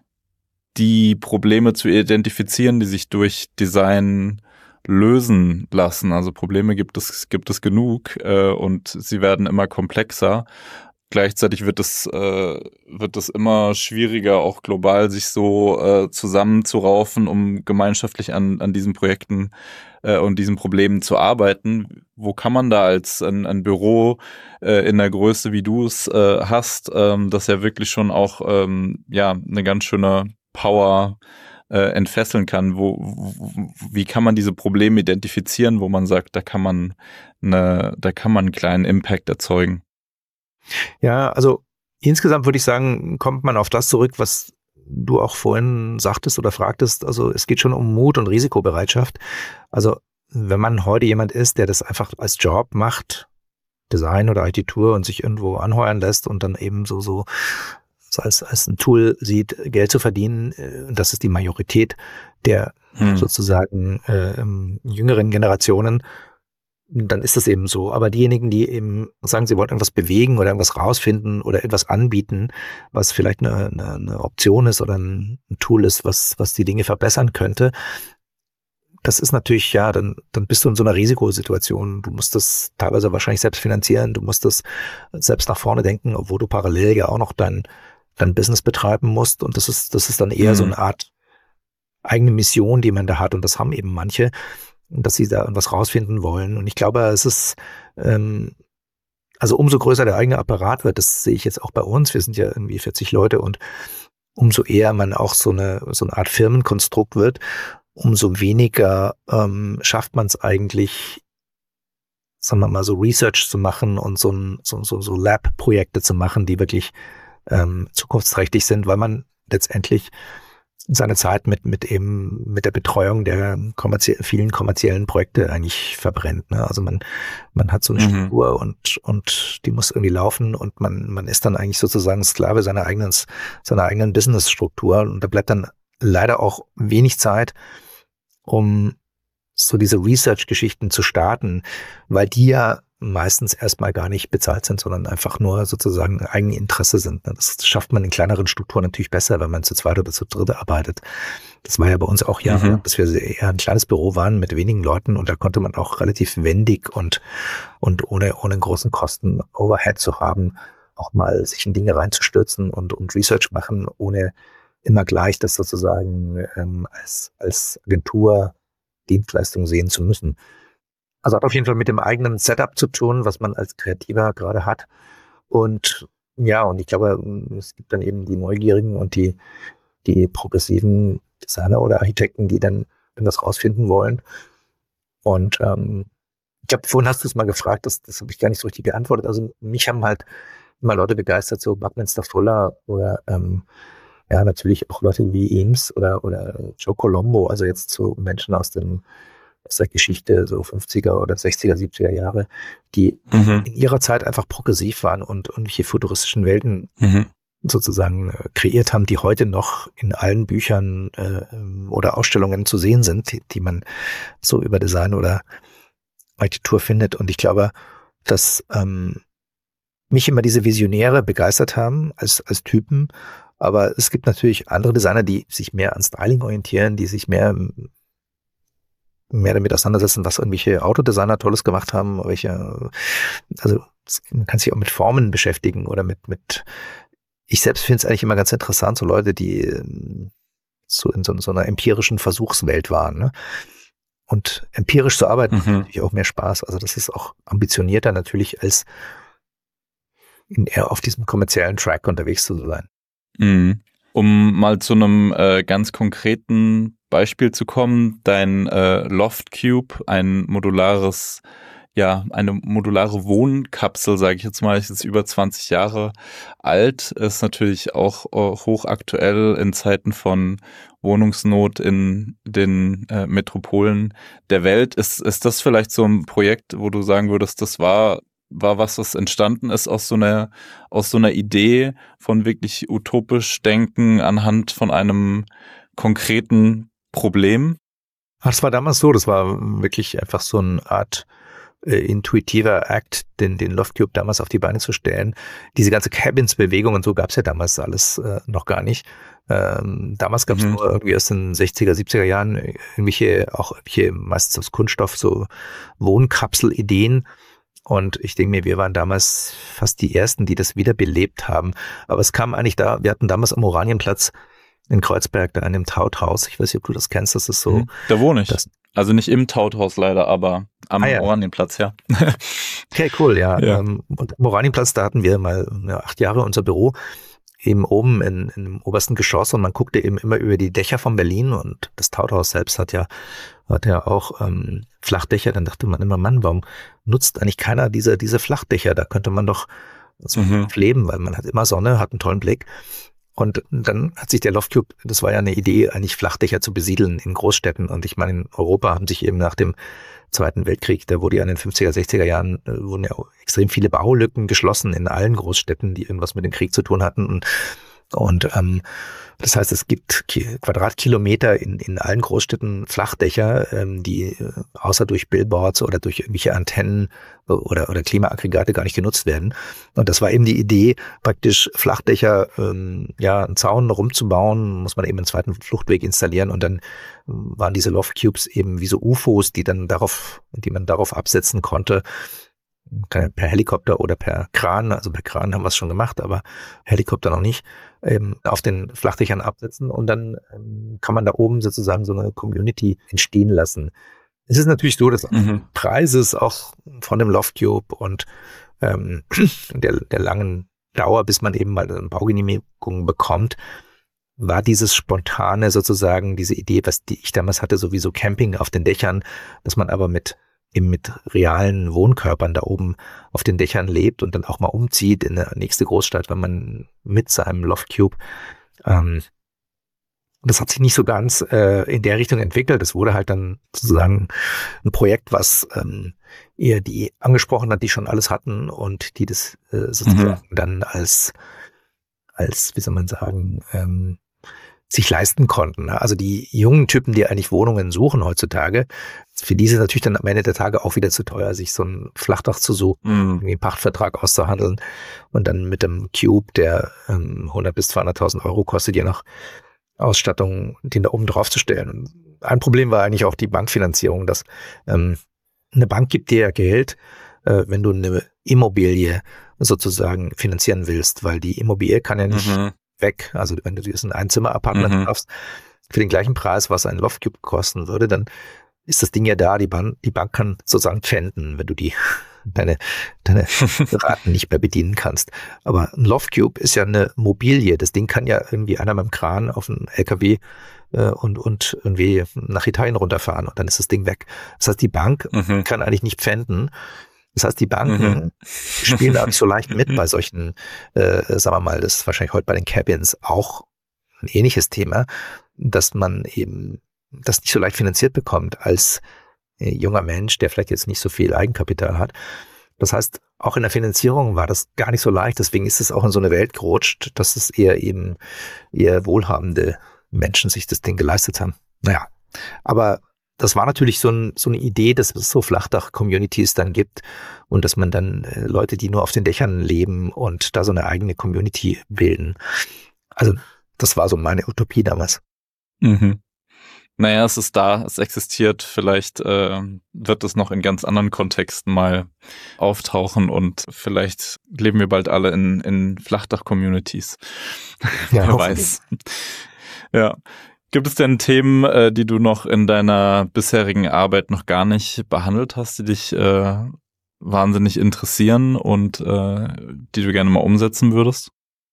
die Probleme zu identifizieren, die sich durch Design lösen lassen. Also Probleme gibt es gibt es genug äh, und sie werden immer komplexer. Gleichzeitig wird es äh, wird es immer schwieriger, auch global sich so äh, zusammenzuraufen, um gemeinschaftlich an an diesen Projekten äh, und diesen Problemen zu arbeiten. Wo kann man da als ein, ein Büro äh, in der Größe, wie du es äh, hast, ähm, das ja wirklich schon auch ähm, ja eine ganz schöne Power äh, entfesseln kann? Wo, wo wie kann man diese Probleme identifizieren, wo man sagt, da kann man eine, da kann man einen kleinen Impact erzeugen? Ja, also insgesamt würde ich sagen, kommt man auf das zurück, was du auch vorhin sagtest oder fragtest. Also es geht schon um Mut und Risikobereitschaft. Also wenn man heute jemand ist, der das einfach als Job macht, Design oder Architektur und sich irgendwo anheuern lässt und dann eben so so, so als als ein Tool sieht, Geld zu verdienen, das ist die Majorität der hm. sozusagen äh, jüngeren Generationen, dann ist das eben so. Aber diejenigen, die eben sagen, sie wollen irgendwas bewegen oder irgendwas rausfinden oder etwas anbieten, was vielleicht eine, eine, eine Option ist oder ein, ein Tool ist, was, was die Dinge verbessern könnte, das ist natürlich, ja, dann, dann bist du in so einer Risikosituation. Du musst das teilweise wahrscheinlich selbst finanzieren, du musst das selbst nach vorne denken, obwohl du parallel ja auch noch dein, dein Business betreiben musst. Und das ist, das ist dann eher mhm. so eine Art eigene Mission, die man da hat. Und das haben eben manche, dass sie da was rausfinden wollen. Und ich glaube, es ist, ähm, also umso größer der eigene Apparat wird, das sehe ich jetzt auch bei uns, wir sind ja irgendwie vierzig Leute und umso eher man auch so eine, so eine Art Firmenkonstrukt wird, umso weniger ähm, schafft man es eigentlich, sagen wir mal, so Research zu machen und so, ein, so, so, so Lab-Projekte zu machen, die wirklich ähm, zukunftsträchtig sind, weil man letztendlich seine Zeit mit mit eben mit der Betreuung der kommerzie- vielen kommerziellen Projekte eigentlich verbrennt. Ne? Also man man hat so eine mhm. Struktur und und die muss irgendwie laufen und man man ist dann eigentlich sozusagen Sklave seiner eigenen seiner eigenen Businessstruktur und da bleibt dann leider auch wenig Zeit, um so diese Research-Geschichten zu starten, weil die ja meistens erstmal gar nicht bezahlt sind, sondern einfach nur sozusagen Eigeninteresse sind. Das schafft man in kleineren Strukturen natürlich besser, wenn man zu zweit oder zu dritt arbeitet. Das war ja bei uns auch ja, mhm. dass wir eher ein kleines Büro waren mit wenigen Leuten und da konnte man auch relativ wendig und und ohne ohne großen Kosten Overhead zu haben, auch mal sich in Dinge reinzustürzen und und Research machen, ohne immer gleich das sozusagen ähm, als als Agentur Dienstleistung sehen zu müssen. Also hat auf jeden Fall mit dem eigenen Setup zu tun, was man als Kreativer gerade hat. Und ja, und ich glaube, es gibt dann eben die Neugierigen und die, die progressiven Designer oder Architekten, die dann irgendwas rausfinden wollen. Und ähm, ich glaube, vorhin hast du es mal gefragt, das, das habe ich gar nicht so richtig beantwortet. Also mich haben halt immer Leute begeistert, so Buckminster Fuller oder ähm, ja, natürlich auch Leute wie Eames oder, oder Joe Colombo, also jetzt so Menschen aus dem aus der Geschichte, so fünfziger oder sechziger, siebziger Jahre, die mhm. in ihrer Zeit einfach progressiv waren und irgendwelche futuristischen Welten mhm. sozusagen äh, kreiert haben, die heute noch in allen Büchern äh, oder Ausstellungen zu sehen sind, die, die man so über Design oder Architektur findet. Und ich glaube, dass ähm, mich immer diese Visionäre begeistert haben als als Typen, aber es gibt natürlich andere Designer, die sich mehr an Styling orientieren, die sich mehr mehr damit auseinandersetzen, was irgendwelche Autodesigner Tolles gemacht haben, welche, also man kann sich auch mit Formen beschäftigen oder mit, mit, ich selbst finde es eigentlich immer ganz interessant, so Leute, die so in so, so einer empirischen Versuchswelt waren, ne? Und empirisch zu arbeiten macht mhm. natürlich auch mehr Spaß, also das ist auch ambitionierter natürlich, als in, eher auf diesem kommerziellen Track unterwegs zu sein. Mhm. Um mal zu einem äh, ganz konkreten Beispiel zu kommen, dein äh, Loft Cube, ein modulares, ja, eine modulare Wohnkapsel, sage ich jetzt mal, ist jetzt über zwanzig Jahre alt, ist natürlich auch äh, hochaktuell in Zeiten von Wohnungsnot in den äh, Metropolen der Welt. Ist, ist das vielleicht so ein Projekt, wo du sagen würdest, das war war was, was entstanden ist aus so einer, aus so einer Idee von wirklich utopisch Denken anhand von einem konkreten Problem? Das war damals so, das war wirklich einfach so eine Art äh, intuitiver Akt, den, den Loft Cube damals auf die Beine zu stellen. Diese ganze Cabins-Bewegung und so gab es ja damals alles äh, noch gar nicht. Ähm, damals gab es mhm. nur irgendwie erst in den sechziger, siebziger Jahren irgendwelche, auch irgendwelche meistens aus Kunststoff, so Wohnkapsel-Ideen. Und ich denke mir, wir waren damals fast die Ersten, die das wiederbelebt haben. Aber es kam eigentlich da, wir hatten damals am Oranienplatz in Kreuzberg, da in dem Tauthaus. Ich weiß nicht, ob du das kennst, das ist so. Hm, da wohne ich. Das, also nicht im Tauthaus leider, aber am ah, ja. Oranienplatz, ja. Okay, cool, ja. ja. Und am Oranienplatz, da hatten wir mal ja, acht Jahre unser Büro. Eben oben in, in dem obersten Geschoss und man guckte eben immer über die Dächer von Berlin und das Tauthaus selbst hat ja hat ja auch ähm, Flachdächer. Dann dachte man immer, Mann, warum nutzt eigentlich keiner diese diese Flachdächer? Da könnte man doch so mhm. leben, weil man hat immer Sonne, hat einen tollen Blick. Und dann hat sich der Loft Cube, das war ja eine Idee, eigentlich Flachdächer zu besiedeln in Großstädten. Und ich meine, in Europa haben sich eben nach dem Zweiten Weltkrieg, da wurde ja in den fünfziger, sechziger Jahren, äh, wurden ja auch extrem viele Baulücken geschlossen in allen Großstädten, die irgendwas mit dem Krieg zu tun hatten. Und, und ähm, das heißt, es gibt Quadratkilometer in, in allen Großstädten Flachdächer, ähm, die äh, außer durch Billboards oder durch irgendwelche Antennen oder, oder Klimaaggregate gar nicht genutzt werden. Und das war eben die Idee, praktisch Flachdächer, ähm, ja, einen Zaun rumzubauen, muss man eben einen zweiten Fluchtweg installieren und dann waren diese Loft Cubes eben wie so U F Os, die dann darauf, die man darauf absetzen konnte, per Helikopter oder per Kran, also per Kran haben wir es schon gemacht, aber Helikopter noch nicht, eben auf den Flachdächern absetzen und dann ähm, kann man da oben sozusagen so eine Community entstehen lassen. Es ist natürlich so, dass mhm. Preises auch von dem Loft Cube und ähm, der, der langen Dauer, bis man eben mal eine Baugenehmigung bekommt, war dieses spontane sozusagen, diese Idee, was die ich damals hatte, sowieso Camping auf den Dächern, dass man aber mit eben mit realen Wohnkörpern da oben auf den Dächern lebt und dann auch mal umzieht in eine nächste Großstadt, wenn man mit seinem Loft Cube. Ähm, das hat sich nicht so ganz äh, in der Richtung entwickelt. Es wurde halt dann sozusagen ein Projekt, was ähm, eher die angesprochen hat, die schon alles hatten und die das äh, sozusagen mhm. dann als, als, wie soll man sagen, ähm, sich leisten konnten. Also die jungen Typen, die eigentlich Wohnungen suchen heutzutage, für die ist es natürlich dann am Ende der Tage auch wieder zu teuer, sich so ein Flachdach zu suchen, mm. irgendwie einen Pachtvertrag auszuhandeln und dann mit dem Cube, der ähm, hundert bis zweihunderttausend Euro kostet, je nach Ausstattung, den da oben drauf zu stellen. Und ein Problem war eigentlich auch die Bankfinanzierung, dass ähm, eine Bank gibt dir ja Geld, äh, wenn du eine Immobilie sozusagen finanzieren willst, weil die Immobilie kann ja nicht mhm. weg. Also wenn du jetzt ein Einzimmer-Apartment Mhm. kaufst, für den gleichen Preis, was ein Loft Cube kosten würde, dann ist das Ding ja da. Die Bank, die Bank kann sozusagen pfänden, wenn du die deine, deine Raten nicht mehr bedienen kannst. Aber ein Loftcube ist ja eine Mobilie. Das Ding kann ja irgendwie einer mit dem Kran auf einen L K W äh, und, und irgendwie nach Italien runterfahren und dann ist das Ding weg. Das heißt, die Bank mhm. kann eigentlich nicht pfänden. Das heißt, die Banken mhm. spielen da nicht so leicht mit bei solchen, äh, sagen wir mal, das ist wahrscheinlich heute bei den Cabins auch ein ähnliches Thema, dass man eben das nicht so leicht finanziert bekommt als äh, junger Mensch, der vielleicht jetzt nicht so viel Eigenkapital hat. Das heißt, auch in der Finanzierung war das gar nicht so leicht. Deswegen ist es auch in so eine Welt gerutscht, dass es eher eben eher wohlhabende Menschen sich das Ding geleistet haben. Naja, aber das war natürlich so, ein, so eine Idee, dass es so Flachdach-Communities dann gibt und dass man dann äh, Leute, die nur auf den Dächern leben und da so eine eigene Community bilden. Also das war so meine Utopie damals. Mhm. Naja, es ist da, es existiert, vielleicht äh, wird es noch in ganz anderen Kontexten mal auftauchen und vielleicht leben wir bald alle in, in Flachdach-Communities. Ja, wer weiß. Ja. Gibt es denn Themen, äh, die du noch in deiner bisherigen Arbeit noch gar nicht behandelt hast, die dich äh, wahnsinnig interessieren und äh, die du gerne mal umsetzen würdest?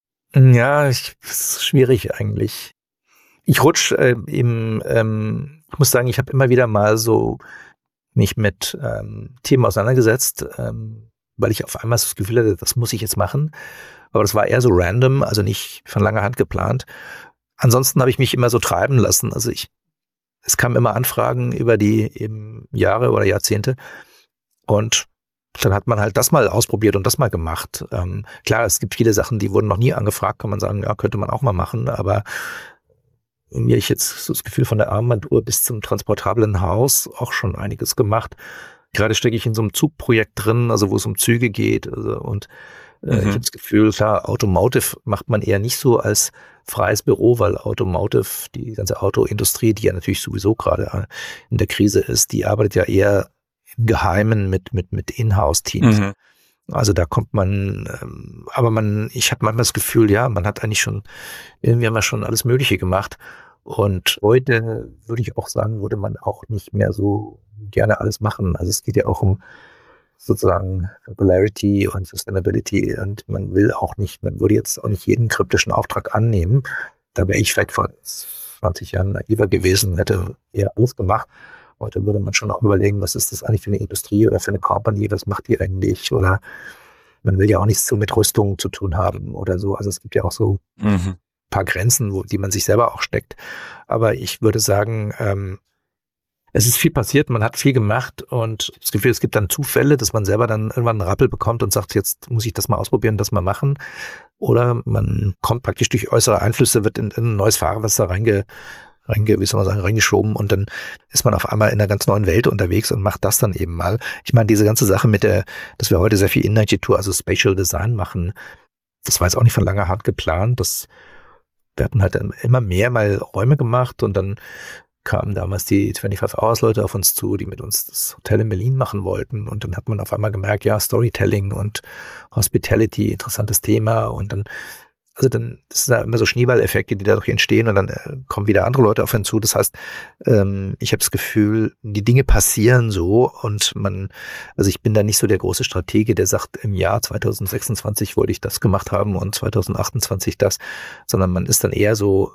Ja, ich, das ist schwierig eigentlich. Ich rutsche äh, im, ähm, ich muss sagen, ich habe immer wieder mal so mich mit ähm, Themen auseinandergesetzt, ähm, weil ich auf einmal das Gefühl hatte, das muss ich jetzt machen. Aber das war eher so random, also nicht von langer Hand geplant. Ansonsten habe ich mich immer so treiben lassen. Also ich, es kamen immer Anfragen über die eben Jahre oder Jahrzehnte und dann hat man halt das mal ausprobiert und das mal gemacht. Ähm, klar, es gibt viele Sachen, die wurden noch nie angefragt, kann man sagen, ja, könnte man auch mal machen, aber mir ich jetzt so das Gefühl von der Armbanduhr bis zum transportablen Haus auch schon einiges gemacht. Gerade stecke ich in so einem Zugprojekt drin, also wo es um Züge geht, also, und äh, mhm. ich habe das Gefühl, klar, Automotive macht man eher nicht so als freies Büro, weil Automotive, die ganze Autoindustrie, die ja natürlich sowieso gerade in der Krise ist, die arbeitet ja eher im Geheimen mit mit mit Inhouse-Teams. Mhm. Also da kommt man, ähm, aber man, ich habe manchmal das Gefühl, ja, man hat eigentlich schon, irgendwie haben wir schon alles Mögliche gemacht. Und heute würde ich auch sagen, würde man auch nicht mehr so gerne alles machen. Also es geht ja auch um sozusagen Popularity und Sustainability und man will auch nicht, man würde jetzt auch nicht jeden kryptischen Auftrag annehmen. Da wäre ich vielleicht vor zwanzig Jahren naiver gewesen, hätte eher alles gemacht. Heute würde man schon auch überlegen, was ist das eigentlich für eine Industrie oder für eine Company, was macht die eigentlich? Oder man will ja auch nichts so mit Rüstungen zu tun haben oder so. Also es gibt ja auch so ein mhm. paar Grenzen, wo, die man sich selber auch steckt. Aber ich würde sagen, ähm, es ist viel passiert, man hat viel gemacht und das Gefühl, es gibt dann Zufälle, dass man selber dann irgendwann einen Rappel bekommt und sagt, jetzt muss ich das mal ausprobieren, das mal machen. Oder man kommt praktisch durch äußere Einflüsse, wird in, in ein neues Fahrwasser reinge reinge, wie soll man sagen, reingeschoben und dann ist man auf einmal in einer ganz neuen Welt unterwegs und macht das dann eben mal. Ich meine, diese ganze Sache mit der, dass wir heute sehr viel In-Architektur, also Spatial Design machen, das war jetzt auch nicht von langer Hand geplant. Das, wir hatten halt immer mehr mal Räume gemacht und dann kamen damals die fünfundzwanzig Hours Leute auf uns zu, die mit uns das Hotel in Berlin machen wollten und dann hat man auf einmal gemerkt, ja, Storytelling und Hospitality, interessantes Thema und dann Also dann das sind da immer so Schneeballeffekte, die dadurch entstehen und dann äh, kommen wieder andere Leute auf einen zu. Das heißt, ähm, ich habe das Gefühl, die Dinge passieren so und man, also ich bin da nicht so der große Stratege, der sagt, im Jahr zwanzig sechsundzwanzig wollte ich das gemacht haben und zwanzig achtundzwanzig das, sondern man ist dann eher so,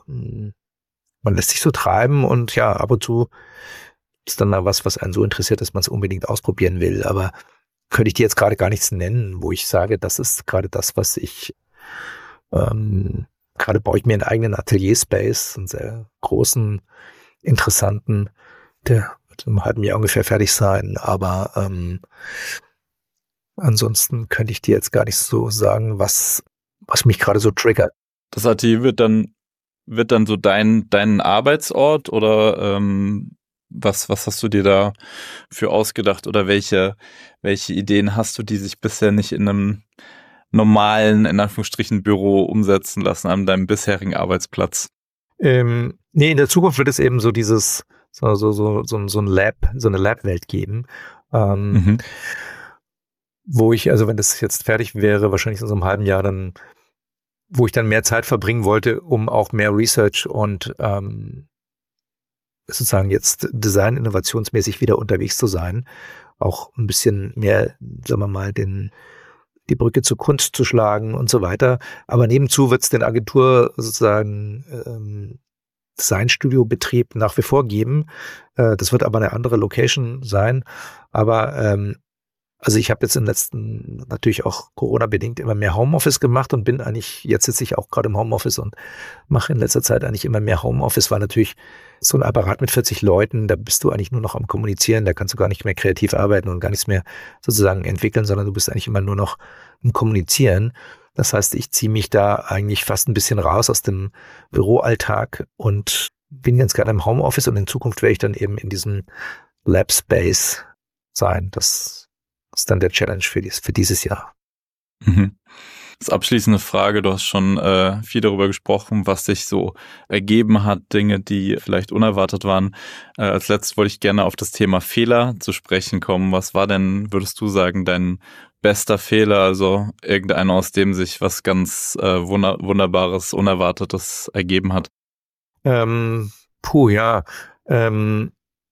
man lässt sich so treiben und ja, ab und zu ist dann da was, was einen so interessiert, dass man es unbedingt ausprobieren will. Aber könnte ich dir jetzt gerade gar nichts nennen, wo ich sage, das ist gerade das, was ich Ähm, gerade baue ich mir einen eigenen Atelier-Space, einen sehr großen, interessanten, der wird im halben Jahr ungefähr fertig sein, aber ähm, ansonsten könnte ich dir jetzt gar nicht so sagen, was, was mich gerade so triggert. Das Atelier wird dann, wird dann so dein, dein Arbeitsort oder ähm, was, was hast du dir da für ausgedacht oder welche, welche Ideen hast du, die sich bisher nicht in einem normalen, in Anführungsstrichen, Büro umsetzen lassen an deinem bisherigen Arbeitsplatz? Ähm, nee, in der Zukunft wird es eben so dieses, so, so, so, so, so ein Lab, so eine Lab-Welt geben, ähm, mhm. wo ich, also wenn das jetzt fertig wäre, wahrscheinlich in so einem halben Jahr, dann, wo ich dann mehr Zeit verbringen wollte, um auch mehr Research und ähm, sozusagen jetzt Design-innovationsmäßig wieder unterwegs zu sein auch ein bisschen mehr, sagen wir mal, den die Brücke zur Kunst zu schlagen und so weiter. Aber nebenzu wird es den Agentur sozusagen ähm, Designstudio-Betrieb nach wie vor geben. Äh, das wird aber eine andere Location sein. Aber ähm, also ich habe jetzt im letzten natürlich auch Corona-bedingt immer mehr Homeoffice gemacht und bin eigentlich, jetzt sitze ich auch gerade im Homeoffice und mache in letzter Zeit eigentlich immer mehr Homeoffice, weil natürlich so ein Apparat mit vierzig Leuten, da bist du eigentlich nur noch am Kommunizieren, da kannst du gar nicht mehr kreativ arbeiten und gar nichts mehr sozusagen entwickeln, sondern du bist eigentlich immer nur noch im Kommunizieren. Das heißt, ich ziehe mich da eigentlich fast ein bisschen raus aus dem Büroalltag und bin ganz gerne im Homeoffice und in Zukunft werde ich dann eben in diesem Lab Space sein. Das ist dann der Challenge für, dies, für dieses Jahr. Mhm. Das abschließende Frage, du hast schon äh, viel darüber gesprochen, was sich so ergeben hat, Dinge, die vielleicht unerwartet waren. Äh, als letztes wollte ich gerne auf das Thema Fehler zu sprechen kommen. Was war denn, würdest du sagen, dein bester Fehler, also irgendeiner, aus dem sich was ganz äh, Wunder- Wunderbares, Unerwartetes ergeben hat? Ähm, puh, ja. Ähm,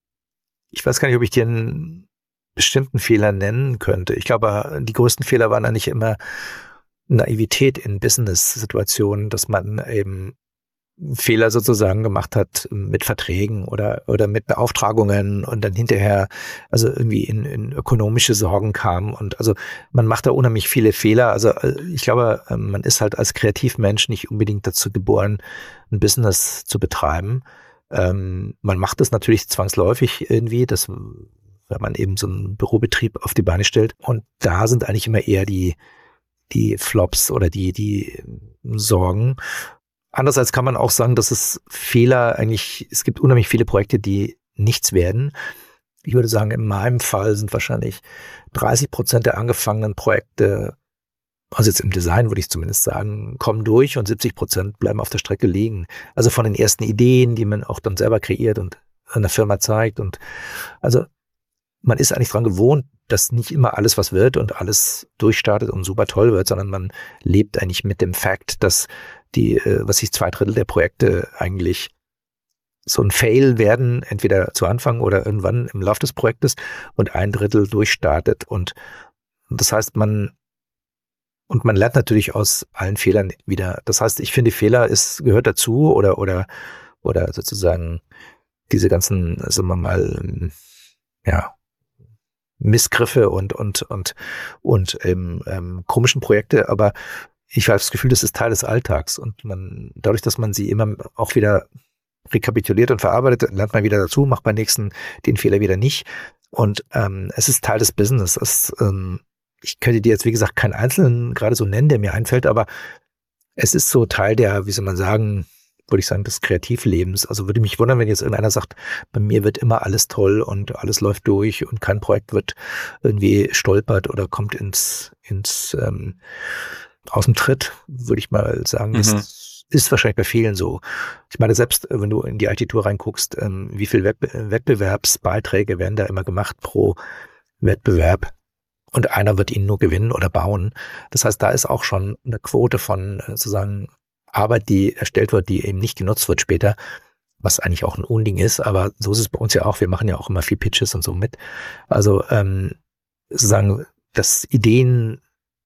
ich weiß gar nicht, ob ich dir einen bestimmten Fehler nennen könnte. Ich glaube, die größten Fehler waren eigentlich immer Naivität in Business-Situationen, dass man eben Fehler sozusagen gemacht hat mit Verträgen oder oder mit Beauftragungen und dann hinterher also irgendwie in, in ökonomische Sorgen kam und also man macht da unheimlich viele Fehler. Also ich glaube, man ist halt als Kreativmensch nicht unbedingt dazu geboren, ein Business zu betreiben. Ähm, man macht es natürlich zwangsläufig irgendwie, das, wenn man eben so einen Bürobetrieb auf die Beine stellt und da sind eigentlich immer eher die die Flops oder die, die Sorgen. Andererseits kann man auch sagen, dass es Fehler eigentlich, es gibt unheimlich viele Projekte, die nichts werden. Ich würde sagen, in meinem Fall sind wahrscheinlich dreißig Prozent der angefangenen Projekte, also jetzt im Design würde ich zumindest sagen, kommen durch und siebzig Prozent bleiben auf der Strecke liegen. Also von den ersten Ideen, die man auch dann selber kreiert und an der Firma zeigt und also man ist eigentlich dran gewohnt, dass nicht immer alles was wird und alles durchstartet und super toll wird, sondern man lebt eigentlich mit dem Fakt, dass die, was ich zwei Drittel der Projekte eigentlich so ein Fail werden, entweder zu Anfang oder irgendwann im Laufe des Projektes und ein Drittel durchstartet und das heißt, man und man lernt natürlich aus allen Fehlern wieder. Das heißt, ich finde, Fehler ist gehört dazu oder oder oder sozusagen diese ganzen, sagen wir mal, ja Missgriffe und und und und ähm, ähm, komischen Projekte, aber ich habe das Gefühl, das ist Teil des Alltags und man dadurch, dass man sie immer auch wieder rekapituliert und verarbeitet, lernt man wieder dazu, macht beim nächsten den Fehler wieder nicht und ähm, es ist Teil des Business. Es, ähm, ich könnte dir jetzt wie gesagt keinen einzelnen gerade so nennen, der mir einfällt, aber es ist so Teil der, wie soll man sagen, würde ich sagen, des Kreativlebens. Also würde mich wundern, wenn jetzt irgendeiner sagt, bei mir wird immer alles toll und alles läuft durch und kein Projekt wird irgendwie stolpert oder kommt ins, ins ähm, aus dem Tritt, würde ich mal sagen. Mhm. Das ist wahrscheinlich bei vielen so. Ich meine, selbst wenn du in die Architektur reinguckst, ähm, wie viel Wettbe- Wettbewerbsbeiträge werden da immer gemacht pro Wettbewerb und einer wird ihn nur gewinnen oder bauen. Das heißt, da ist auch schon eine Quote von sozusagen Arbeit, die erstellt wird, die eben nicht genutzt wird später, was eigentlich auch ein Unding ist, aber so ist es bei uns ja auch. Wir machen ja auch immer viel Pitches und so mit. Also ähm, sozusagen, das Ideen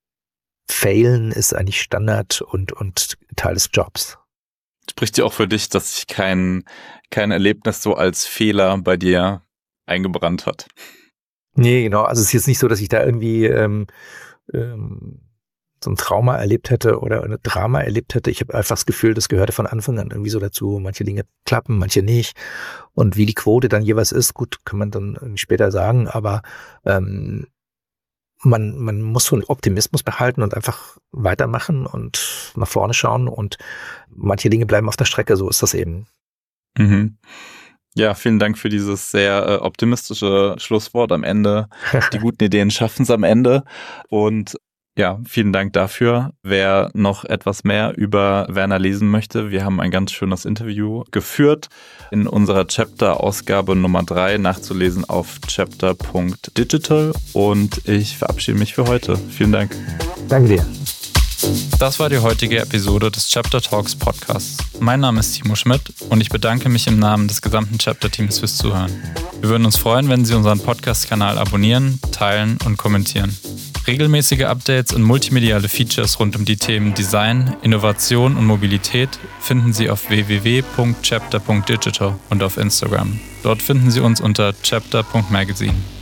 failen ist eigentlich Standard und und Teil des Jobs. Spricht ja auch für dich, dass sich kein kein Erlebnis so als Fehler bei dir eingebrannt hat? Nee, genau. Also es ist jetzt nicht so, dass ich da irgendwie ähm, ähm, so ein Trauma erlebt hätte oder ein Drama erlebt hätte. Ich habe einfach das Gefühl, das gehörte von Anfang an irgendwie so dazu. Manche Dinge klappen, manche nicht. Und wie die Quote dann jeweils ist, gut, kann man dann später sagen. Aber ähm, man man muss so einen Optimismus behalten und einfach weitermachen und nach vorne schauen. Und manche Dinge bleiben auf der Strecke. So ist das eben. Mhm. Ja, vielen Dank für dieses sehr äh, optimistische Schlusswort am Ende. Die guten Ideen schaffen es am Ende. Und ja, vielen Dank dafür. Wer noch etwas mehr über Werner lesen möchte, wir haben ein ganz schönes Interview geführt in unserer Chapter-Ausgabe Nummer drei, nachzulesen auf chapter punkt digital. Und ich verabschiede mich für heute. Vielen Dank. Danke dir. Das war die heutige Episode des Chapter Talks Podcasts. Mein Name ist Timo Schmidt und ich bedanke mich im Namen des gesamten Chapter-Teams fürs Zuhören. Wir würden uns freuen, wenn Sie unseren Podcast-Kanal abonnieren, teilen und kommentieren. Regelmäßige Updates und multimediale Features rund um die Themen Design, Innovation und Mobilität finden Sie auf w w w punkt chapter punkt digital und auf Instagram. Dort finden Sie uns unter chapter punkt magazine.